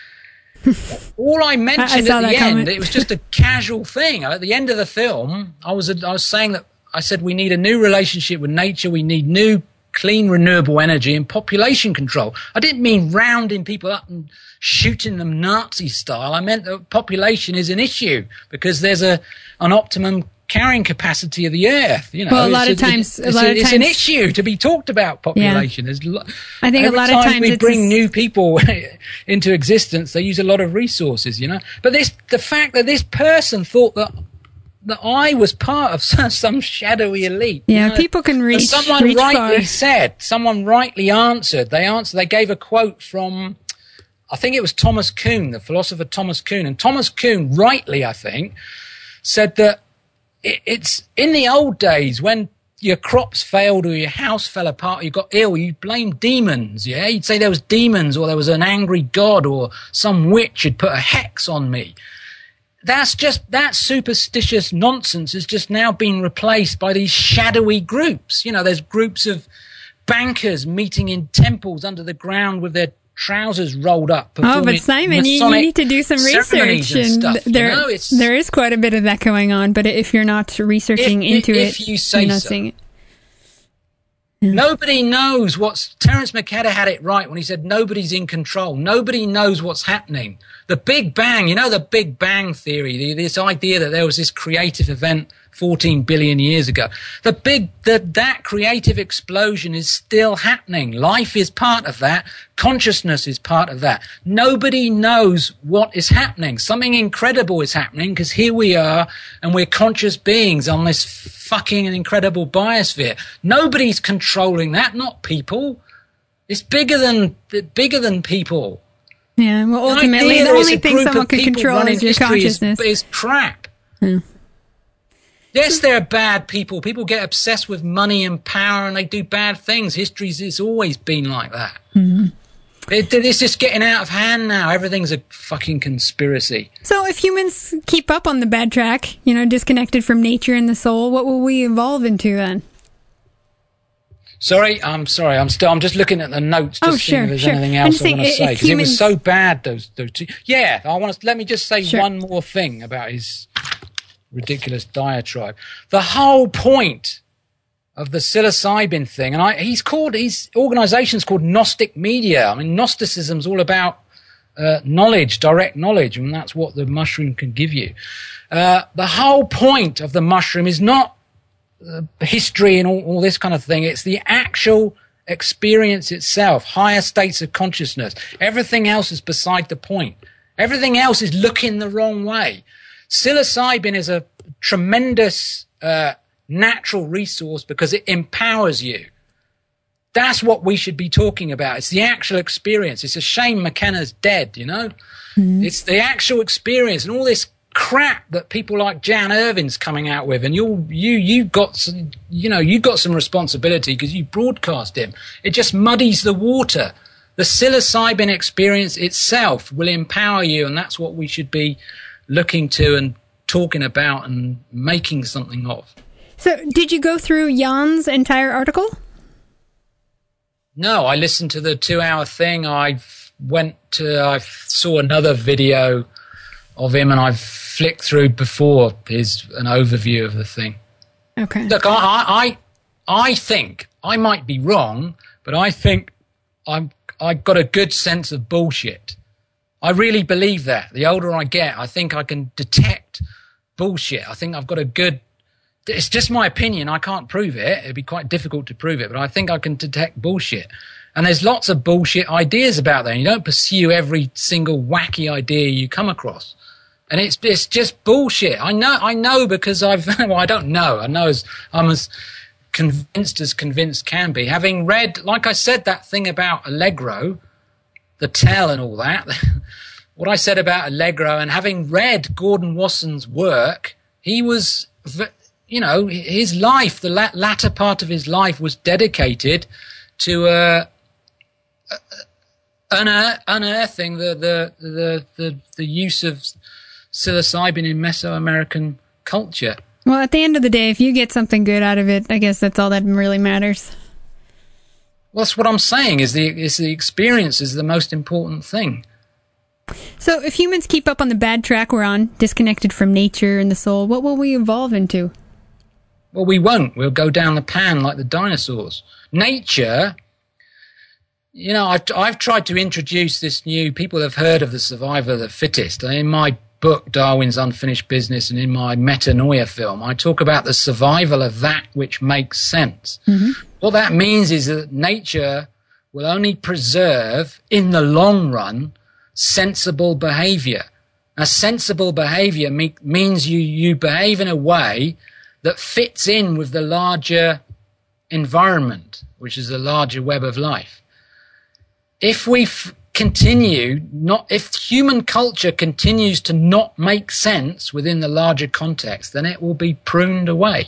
All I mentioned at the end, it was just a casual thing. At the end of the film, I was saying that, I said we need a new relationship with nature. We need new, clean, renewable energy and population control. I didn't mean rounding people up and shooting them Nazi style. I meant that population is an issue because there's an optimum carrying capacity of the earth. Well, a lot of times it's an issue to be talked about. Population. Yeah. I think a lot of times we bring new people into existence, they use a lot of resources. But the fact that this person thought that I was part of some shadowy elite. Yeah, people can reach. Someone rightly far. said. Someone rightly answered. They gave a quote from, I think it was Thomas Kuhn, the philosopher Thomas Kuhn, and Thomas Kuhn rightly, I think, said that it's in the old days when your crops failed or your house fell apart, or you got ill, you blamed demons, yeah? You'd say there was demons, or there was an angry god, or some witch had put a hex on me. That superstitious nonsense has just now been replaced by these shadowy groups. There's groups of bankers meeting in temples under the ground with their trousers rolled up. Oh, but Simon, you need to do some research, and there is quite a bit of that going on. But if you're not researching into it, you're not seeing it. Yeah. Nobody knows Terence McKenna had it right when he said nobody's in control. Nobody knows what's happening. The Big Bang, the Big Bang theory, this idea that there was this creative event 14 billion years ago. That creative explosion is still happening. Life is part of that. Consciousness is part of that. Nobody knows what is happening. Something incredible is happening because here we are and we're conscious beings on this fucking incredible biosphere. Nobody's controlling that, not people. It's bigger than people. Yeah, well, ultimately, the only thing someone can control is your consciousness. Is crap. Yeah. Yes, there are bad people. People get obsessed with money and power and they do bad things. History's always been like that. Mm-hmm. It's just getting out of hand now. Everything's a fucking conspiracy. So if humans keep up on the bad track, disconnected from nature and the soul, what will we evolve into then? I'm sorry. I'm just looking at the notes to see if there's anything else I want to say, because it was so bad. Those two. Yeah, let me just say one more thing about his ridiculous diatribe. The whole point of the psilocybin thing, and his organization's called Gnostic Media. I mean, Gnosticism's all about knowledge, direct knowledge, and that's what the mushroom can give you. The whole point of the mushroom is not history and all this kind of thing. It's the actual experience itself, higher states of consciousness. Everything else is beside the point. Everything else is looking the wrong way. Psilocybin is a tremendous natural resource because it empowers you. That's what we should be talking about. It's the actual experience. It's a shame McKenna's dead, Mm-hmm. It's the actual experience, and all this crap that people like Jan Irvin's coming out with, and you've got some, you've got some responsibility because you broadcast him. It just muddies the water. The psilocybin experience itself will empower you, and that's what we should be looking to and talking about and making something of. So, did you go through Jan's entire article? No, I listened to the 2-hour thing. I saw another video of him, and I've flicked through before an overview of the thing. Okay. Look, I think, I might be wrong, but I think I've got a good sense of bullshit. I really believe that. The older I get, I think I can detect bullshit. I think I've got it's just my opinion. I can't prove it. It'd be quite difficult to prove it, but I think I can detect bullshit. And there's lots of bullshit ideas about that. You don't pursue every single wacky idea you come across. And it's just bullshit. I know because I don't know. I know I'm as convinced can be. Having read, like I said, that thing about Allegro, the tell and all that, what I said about Allegro, and having read Gordon Wasson's work, he was, his life, the latter part of his life was dedicated to unearthing the use of psilocybin in Mesoamerican culture. Well, at the end of the day, if you get something good out of it, I guess that's all that really matters. Well, that's what I'm saying, is the experience is the most important thing. So if humans keep up on the bad track we're on, disconnected from nature and the soul, what will we evolve into? Well, we won't. We'll go down the pan like the dinosaurs. Nature, I've tried to introduce this new, people have heard of the survival of the fittest. In my book, Darwin's Unfinished Business, and in my Metanoia film, I talk about the survival of that which makes sense. Mm-hmm. What that means is that nature will only preserve, in the long run, sensible behavior. A sensible behavior means you behave in a way that fits in with the larger environment, which is the larger web of life. If we if human culture continues to not make sense within the larger context, then it will be pruned away.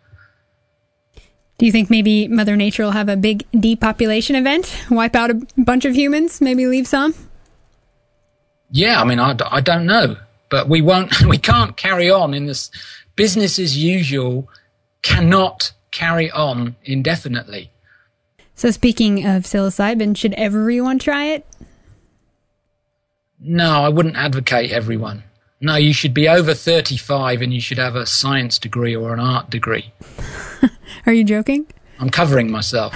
Do you think maybe Mother Nature will have a big depopulation event, wipe out a bunch of humans, maybe leave some? Yeah, I don't know, but we can't carry on in this. Business as usual cannot carry on indefinitely. So speaking of psilocybin, should everyone try it? No, I wouldn't advocate everyone. No, you should be over 35 and you should have a science degree or an art degree. Are you joking? I'm covering myself.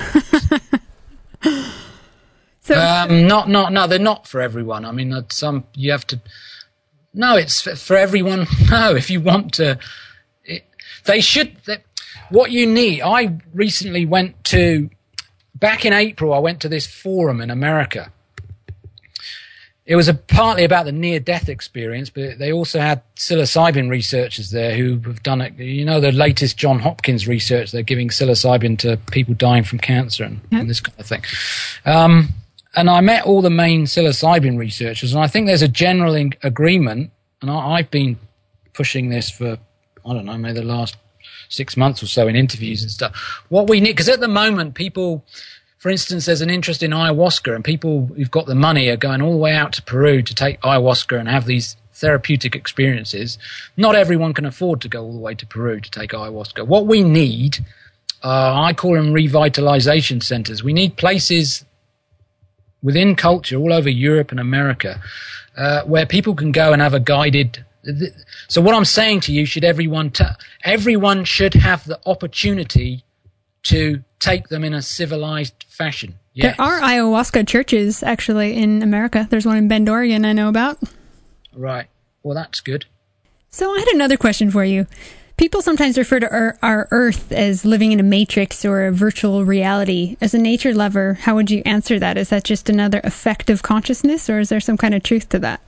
So no, they're not for everyone. You have to. No, it's for everyone. No, if you want to, they should. What you need. I recently back in April, I went to this forum in America. It was partly about the near-death experience, but they also had psilocybin researchers there who have done it. The latest John Hopkins research, they're giving psilocybin to people dying from cancer and this kind of thing. And I met all the main psilocybin researchers, and I think there's a general agreement, and I've been pushing this for, maybe the last 6 months or so in interviews and stuff. What we need, because at the moment for instance, there's an interest in ayahuasca, and people who've got the money are going all the way out to Peru to take ayahuasca and have these therapeutic experiences. Not everyone can afford to go all the way to Peru to take ayahuasca. What we need, I call them revitalization centers. We need places within culture all over Europe and America where people can go and have a guided. So what I'm saying to you, everyone should have the opportunity to take them in a civilized fashion. Yes. There are ayahuasca churches, actually, in America. There's one in Bend, Oregon, I know about. Right. Well, that's good. So I had another question for you. People sometimes refer to our Earth as living in a matrix or a virtual reality. As a nature lover, how would you answer that? Is that just another effect of consciousness, or is there some kind of truth to that?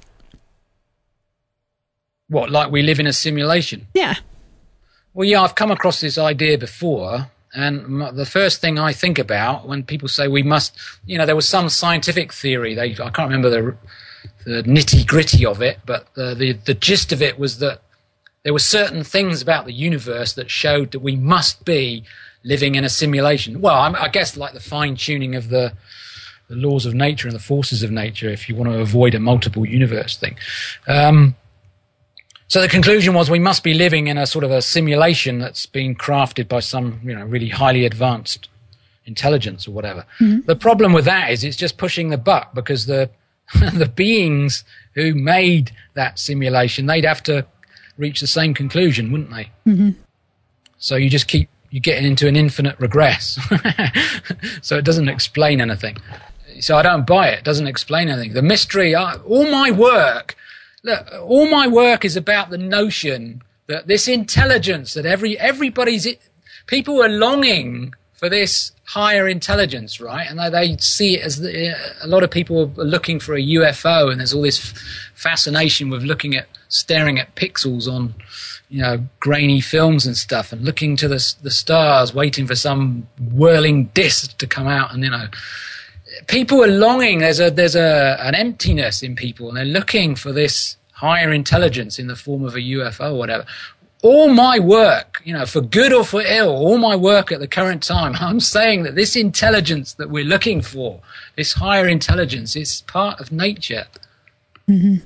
What, like we live in a simulation? Yeah. Well, yeah, I've come across this idea before, and the first thing I think about when people say we must, there was some scientific theory. I can't remember the nitty-gritty of it, but the gist of it was that there were certain things about the universe that showed that we must be living in a simulation. Well, I guess like the fine-tuning of the laws of nature and the forces of nature, if you want to avoid a multiple universe thing. So the conclusion was we must be living in a sort of a simulation that's been crafted by some, really highly advanced intelligence or whatever. Mm-hmm. The problem with that is it's just pushing the buck, because the beings who made that simulation, they'd have to reach the same conclusion, wouldn't they? Mm-hmm. So you're getting into an infinite regress. So it doesn't explain anything. So I don't buy it. It doesn't explain anything. The mystery, all my work is about the notion that this intelligence that people are longing for this higher intelligence, right? And they see it as a lot of people are looking for a UFO, and there's all this fascination with staring at pixels on, grainy films and stuff, and looking to the stars, waiting for some whirling disc to come out, and people are longing. There's an emptiness in people, and they're looking for this higher intelligence in the form of a UFO or whatever. All my work, for good or for ill, all my work at the current time, I'm saying that this intelligence that we're looking for, this higher intelligence, is part of nature. Mm-hmm.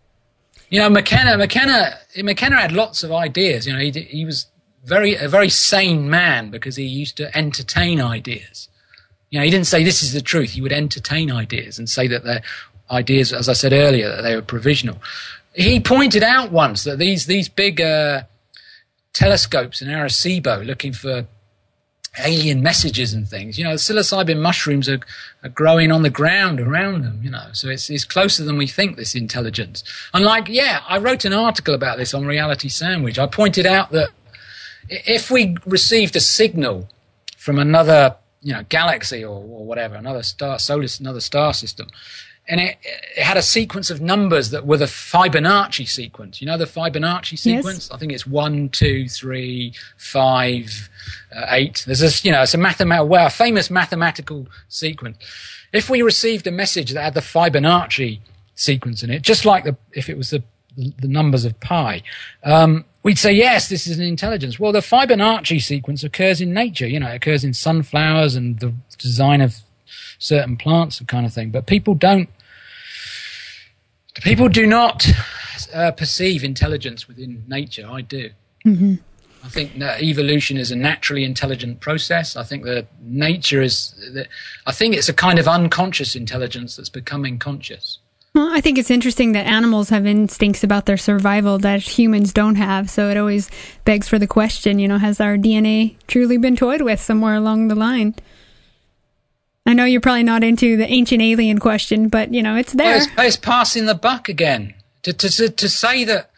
McKenna had lots of ideas. He was a very sane man, because he used to entertain ideas. He didn't say this is the truth. He would entertain ideas and say that they're ideas, as I said earlier, that they were provisional. He pointed out once that these big telescopes in Arecibo looking for alien messages and things, the psilocybin mushrooms are growing on the ground around them, so it's closer than we think, this intelligence. And I wrote an article about this on Reality Sandwich. I pointed out that if we received a signal from another galaxy or whatever, another star system, and it had a sequence of numbers that were the Fibonacci sequence. The Fibonacci sequence? Yes. I think it's 1, 2, 3, 5, 8. There's this, it's a famous mathematical sequence. If we received a message that had the Fibonacci sequence in it, just like if it was the numbers of pi, we'd say, yes, this is an intelligence. Well, the Fibonacci sequence occurs in nature. It occurs in sunflowers and the design of certain plants and kind of thing. But people do not perceive intelligence within nature. I do. Mm-hmm. I think that evolution is a naturally intelligent process. I think that nature I think it's a kind of unconscious intelligence that's becoming conscious. Well, I think it's interesting that animals have instincts about their survival that humans don't have. So it always begs for the question, has our DNA truly been toyed with somewhere along the line? I know you're probably not into the ancient alien question, but, it's there. Well, it's passing the buck again. To say that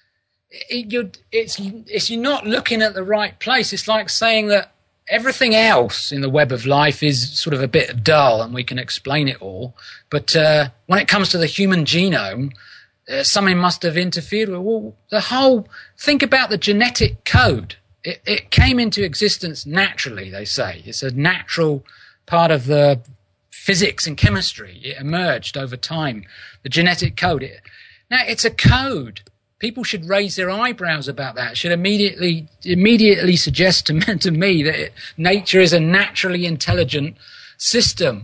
you're not looking at the right place. It's like saying that everything else in the web of life is sort of a bit dull and we can explain it all. But when it comes to the human genome, something must have interfered with. Well, think about the genetic code. It came into existence naturally, they say. It's a natural part of the physics and chemistry. It emerged over time. The genetic code. Now, it's a code. People should raise their eyebrows about that. Should immediately suggest to me that nature is a naturally intelligent system.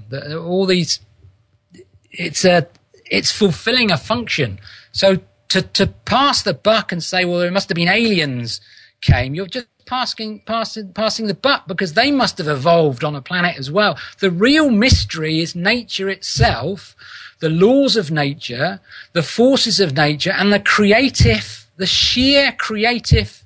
It's fulfilling a function. So to pass the buck and say, well, there must have been aliens came, you're just passing the buck, because they must have evolved on a planet as well. The real mystery is nature itself, the laws of nature, the forces of nature, and the sheer creative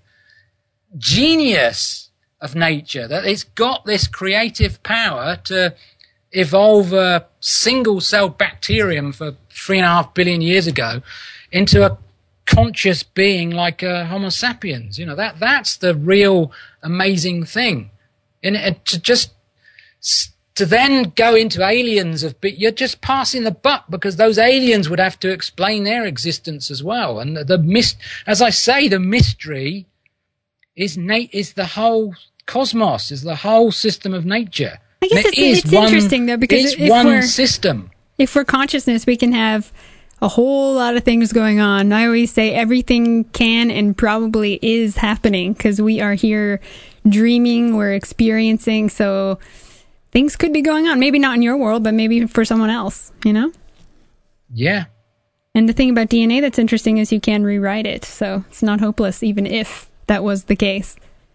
genius of nature, that it's got this creative power to evolve a single-celled bacterium for 3.5 billion years ago into a conscious being like Homo sapiens. That's the real amazing thing. And to then go into aliens you're just passing the buck, because those aliens would have to explain their existence as well. And as I say, the mystery is the whole cosmos, is the whole system of nature. I guess it's interesting though, because it's one system. If we're consciousness, we can have a whole lot of things going on. I always say everything can and probably is happening, because we are here dreaming, we're experiencing, so things could be going on. Maybe not in your world, but maybe for someone else, Yeah. And the thing about DNA that's interesting is you can rewrite it, so it's not hopeless, even if that was the case.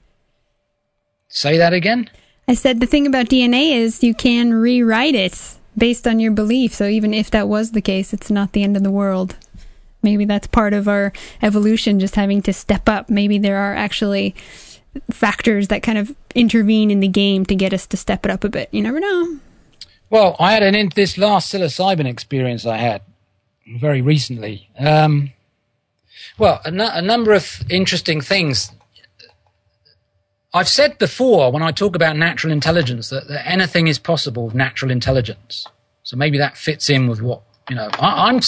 Say that again? I said the thing about DNA is you can rewrite it based on your belief. So even if that was the case, it's not the end of the world. Maybe that's part of our evolution, just having to step up. Maybe there are actually factors that kind of intervene in the game to get us to step it up a bit. You never know. Well, I had this last psilocybin experience I had very recently. A number of interesting things. I've said before, when I talk about natural intelligence, that anything is possible with natural intelligence. So maybe that fits in with what, I'm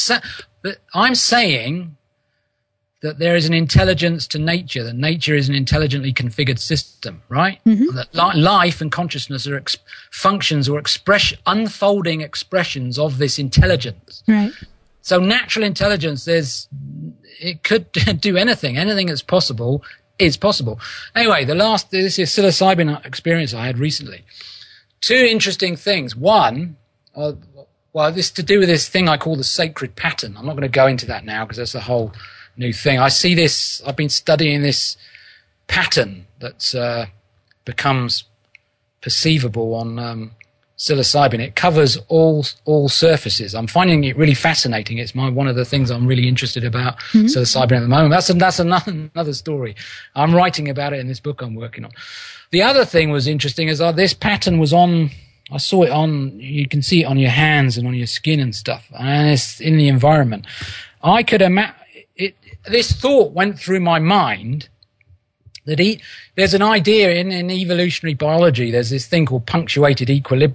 saying that there is an intelligence to nature, that nature is an intelligently configured system, right? Mm-hmm. That life and consciousness are functions or unfolding expressions of this intelligence. Right. So natural intelligence, it could do anything that's possible. Is possible. Anyway, this is psilocybin experience I had recently. Two interesting things. One, this to do with this thing I call the sacred pattern. I'm not going to go into that now because that's a whole new thing. I see this. I've been studying this pattern that becomes perceivable on psilocybin. It covers all surfaces. I'm finding it really fascinating. It's one of the things I'm really interested about psilocybin at the moment. That's another story. I'm writing about it in this book I'm working on. The other thing was interesting is this pattern was on. I saw it on. You can see it on your hands and on your skin and stuff, and it's in the environment. I could imagine this thought went through my mind. There's an idea in evolutionary biology. There's this thing called punctuated equilibria.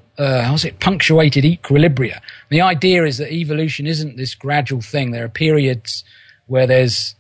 The idea is that evolution isn't this gradual thing. There are periods where there's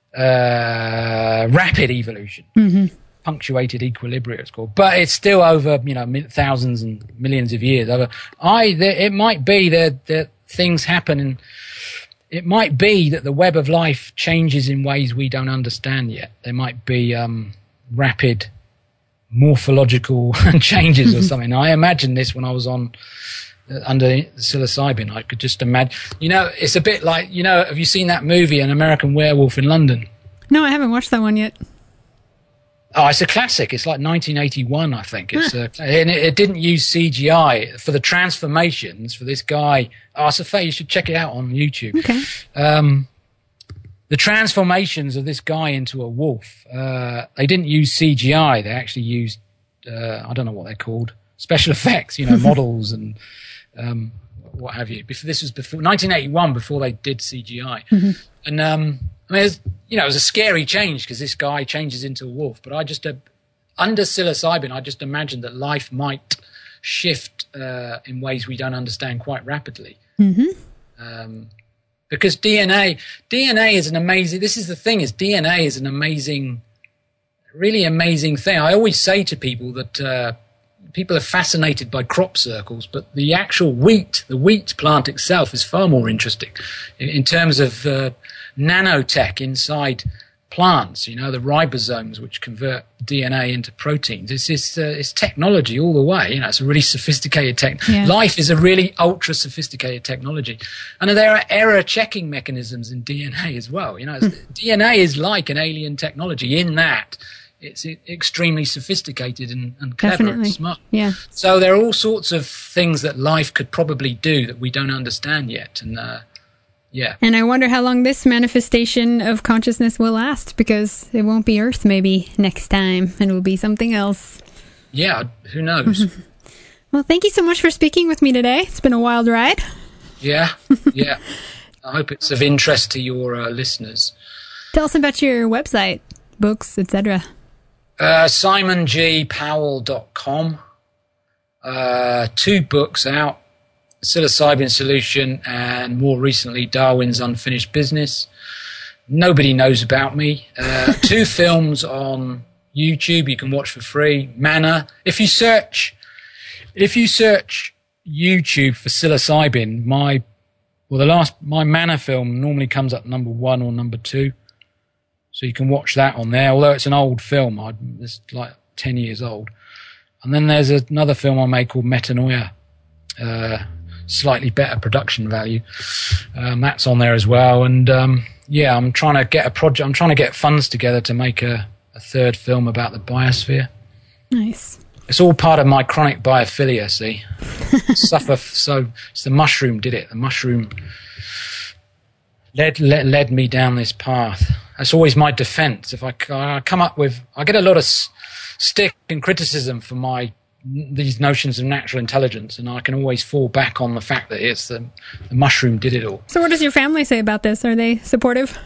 rapid evolution, punctuated equilibria it's called, but it's still over thousands and millions of years. It might be that things happen and. It might be that the web of life changes in ways we don't understand yet. There might be rapid morphological changes or something. I imagined this when I was under psilocybin. I could just imagine. It's a bit like, have you seen that movie, An American Werewolf in London? No, I haven't watched that one yet. Oh, it's a classic. It's like 1981, I think. And it didn't use CGI for the transformations for this guy. Oh, it's a fact. You should check it out on YouTube. Okay. The transformations of this guy into a wolf, they didn't use CGI. They actually used, I don't know what they're called, special effects, models and what have you. This was before 1981, before they did CGI. Mm-hmm. And it was a scary change because this guy changes into a wolf. But I just, under psilocybin, I just imagined that life might shift in ways we don't understand quite rapidly. Mm-hmm. Because DNA is an amazing. This is the thing: DNA is an amazing, really amazing thing. I always say to people that people are fascinated by crop circles, but the actual the wheat plant itself, is far more interesting in terms of nanotech inside plants, the ribosomes which convert DNA into proteins. It's technology all the way. It's a really sophisticated Life is a really ultra sophisticated technology. And there are error checking mechanisms in DNA as well. DNA is like an alien technology in that it's extremely sophisticated and clever and smart. Yeah. So there are all sorts of things that life could probably do that we don't understand yet. And yeah. And I wonder how long this manifestation of consciousness will last, because it won't be Earth maybe next time, and it will be something else. Yeah, who knows? Well, thank you so much for speaking with me today. It's been a wild ride. Yeah. I hope it's of interest to your listeners. Tell us about your website, books, etc. SimonGPowell.com. 2 books out. Psilocybin Solution, and more recently Darwin's Unfinished Business. Nobody knows about me. 2 films on YouTube you can watch for free. Mana. If you search YouTube for psilocybin, my Mana film normally comes up number 1 or number 2, so you can watch that on there. Although it's an old film, it's like 10 years old. And then there's another film I made called Metanoia. Slightly better production value. That's on there as well. And I'm trying to get I'm trying to get funds together to make a 3rd film about the biosphere. Nice. It's all part of my chronic biophilia, see. So it's the mushroom did it. The mushroom led me down this path. That's always my defense. If I come up with, I get a lot of stick and criticism for these notions of natural intelligence, and I can always fall back on the fact that it's the mushroom did it all. So what does your family say about this? Are they supportive?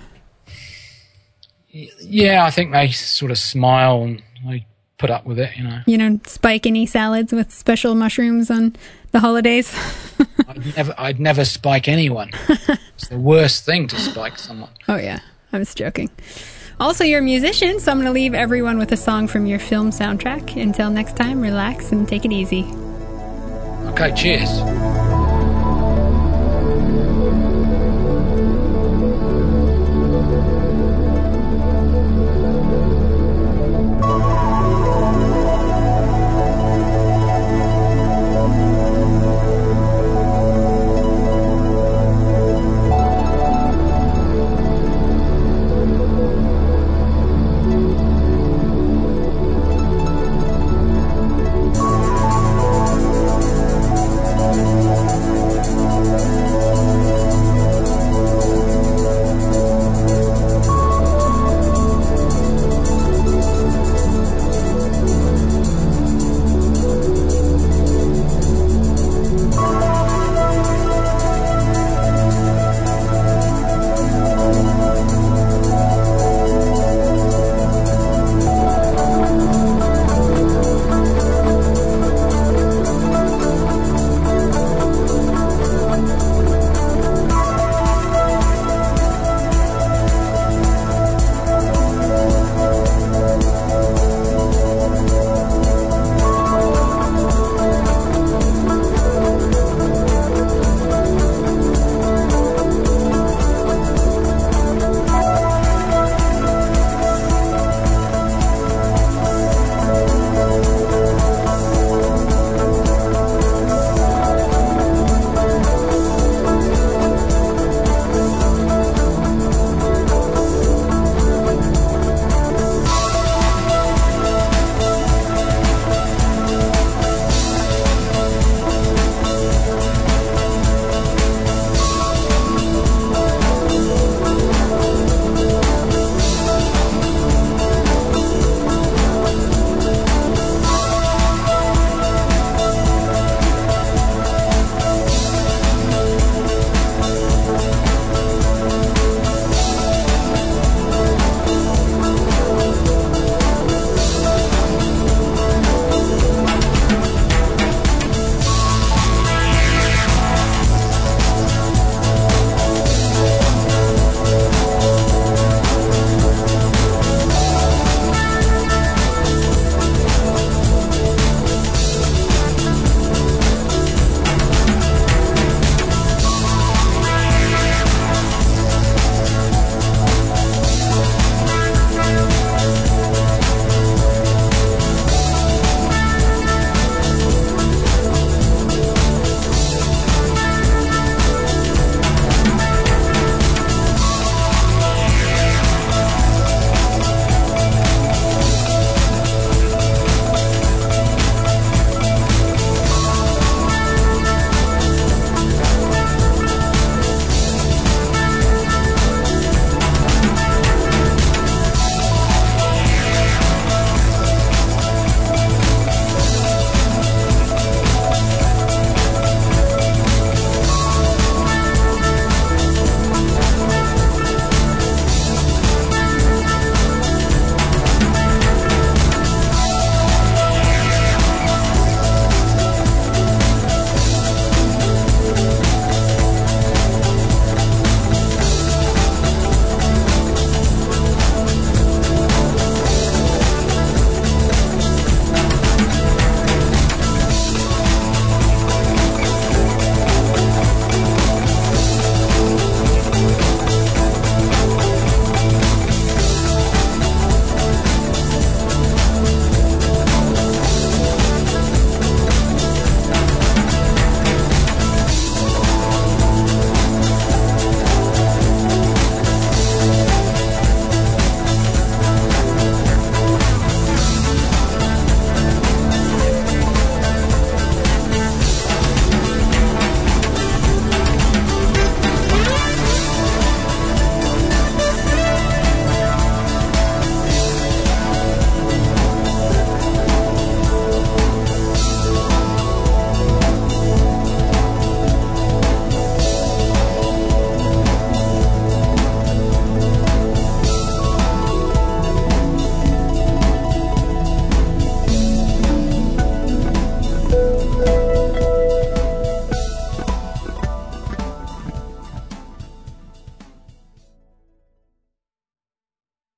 Yeah, I think they sort of smile and they put up with it, You don't spike any salads with special mushrooms on the holidays? I'd never spike anyone. It's the worst thing to spike someone. Oh yeah, I was joking. Also, you're a musician, so I'm going to leave everyone with a song from your film soundtrack. Until next time, relax and take it easy. Okay, cheers.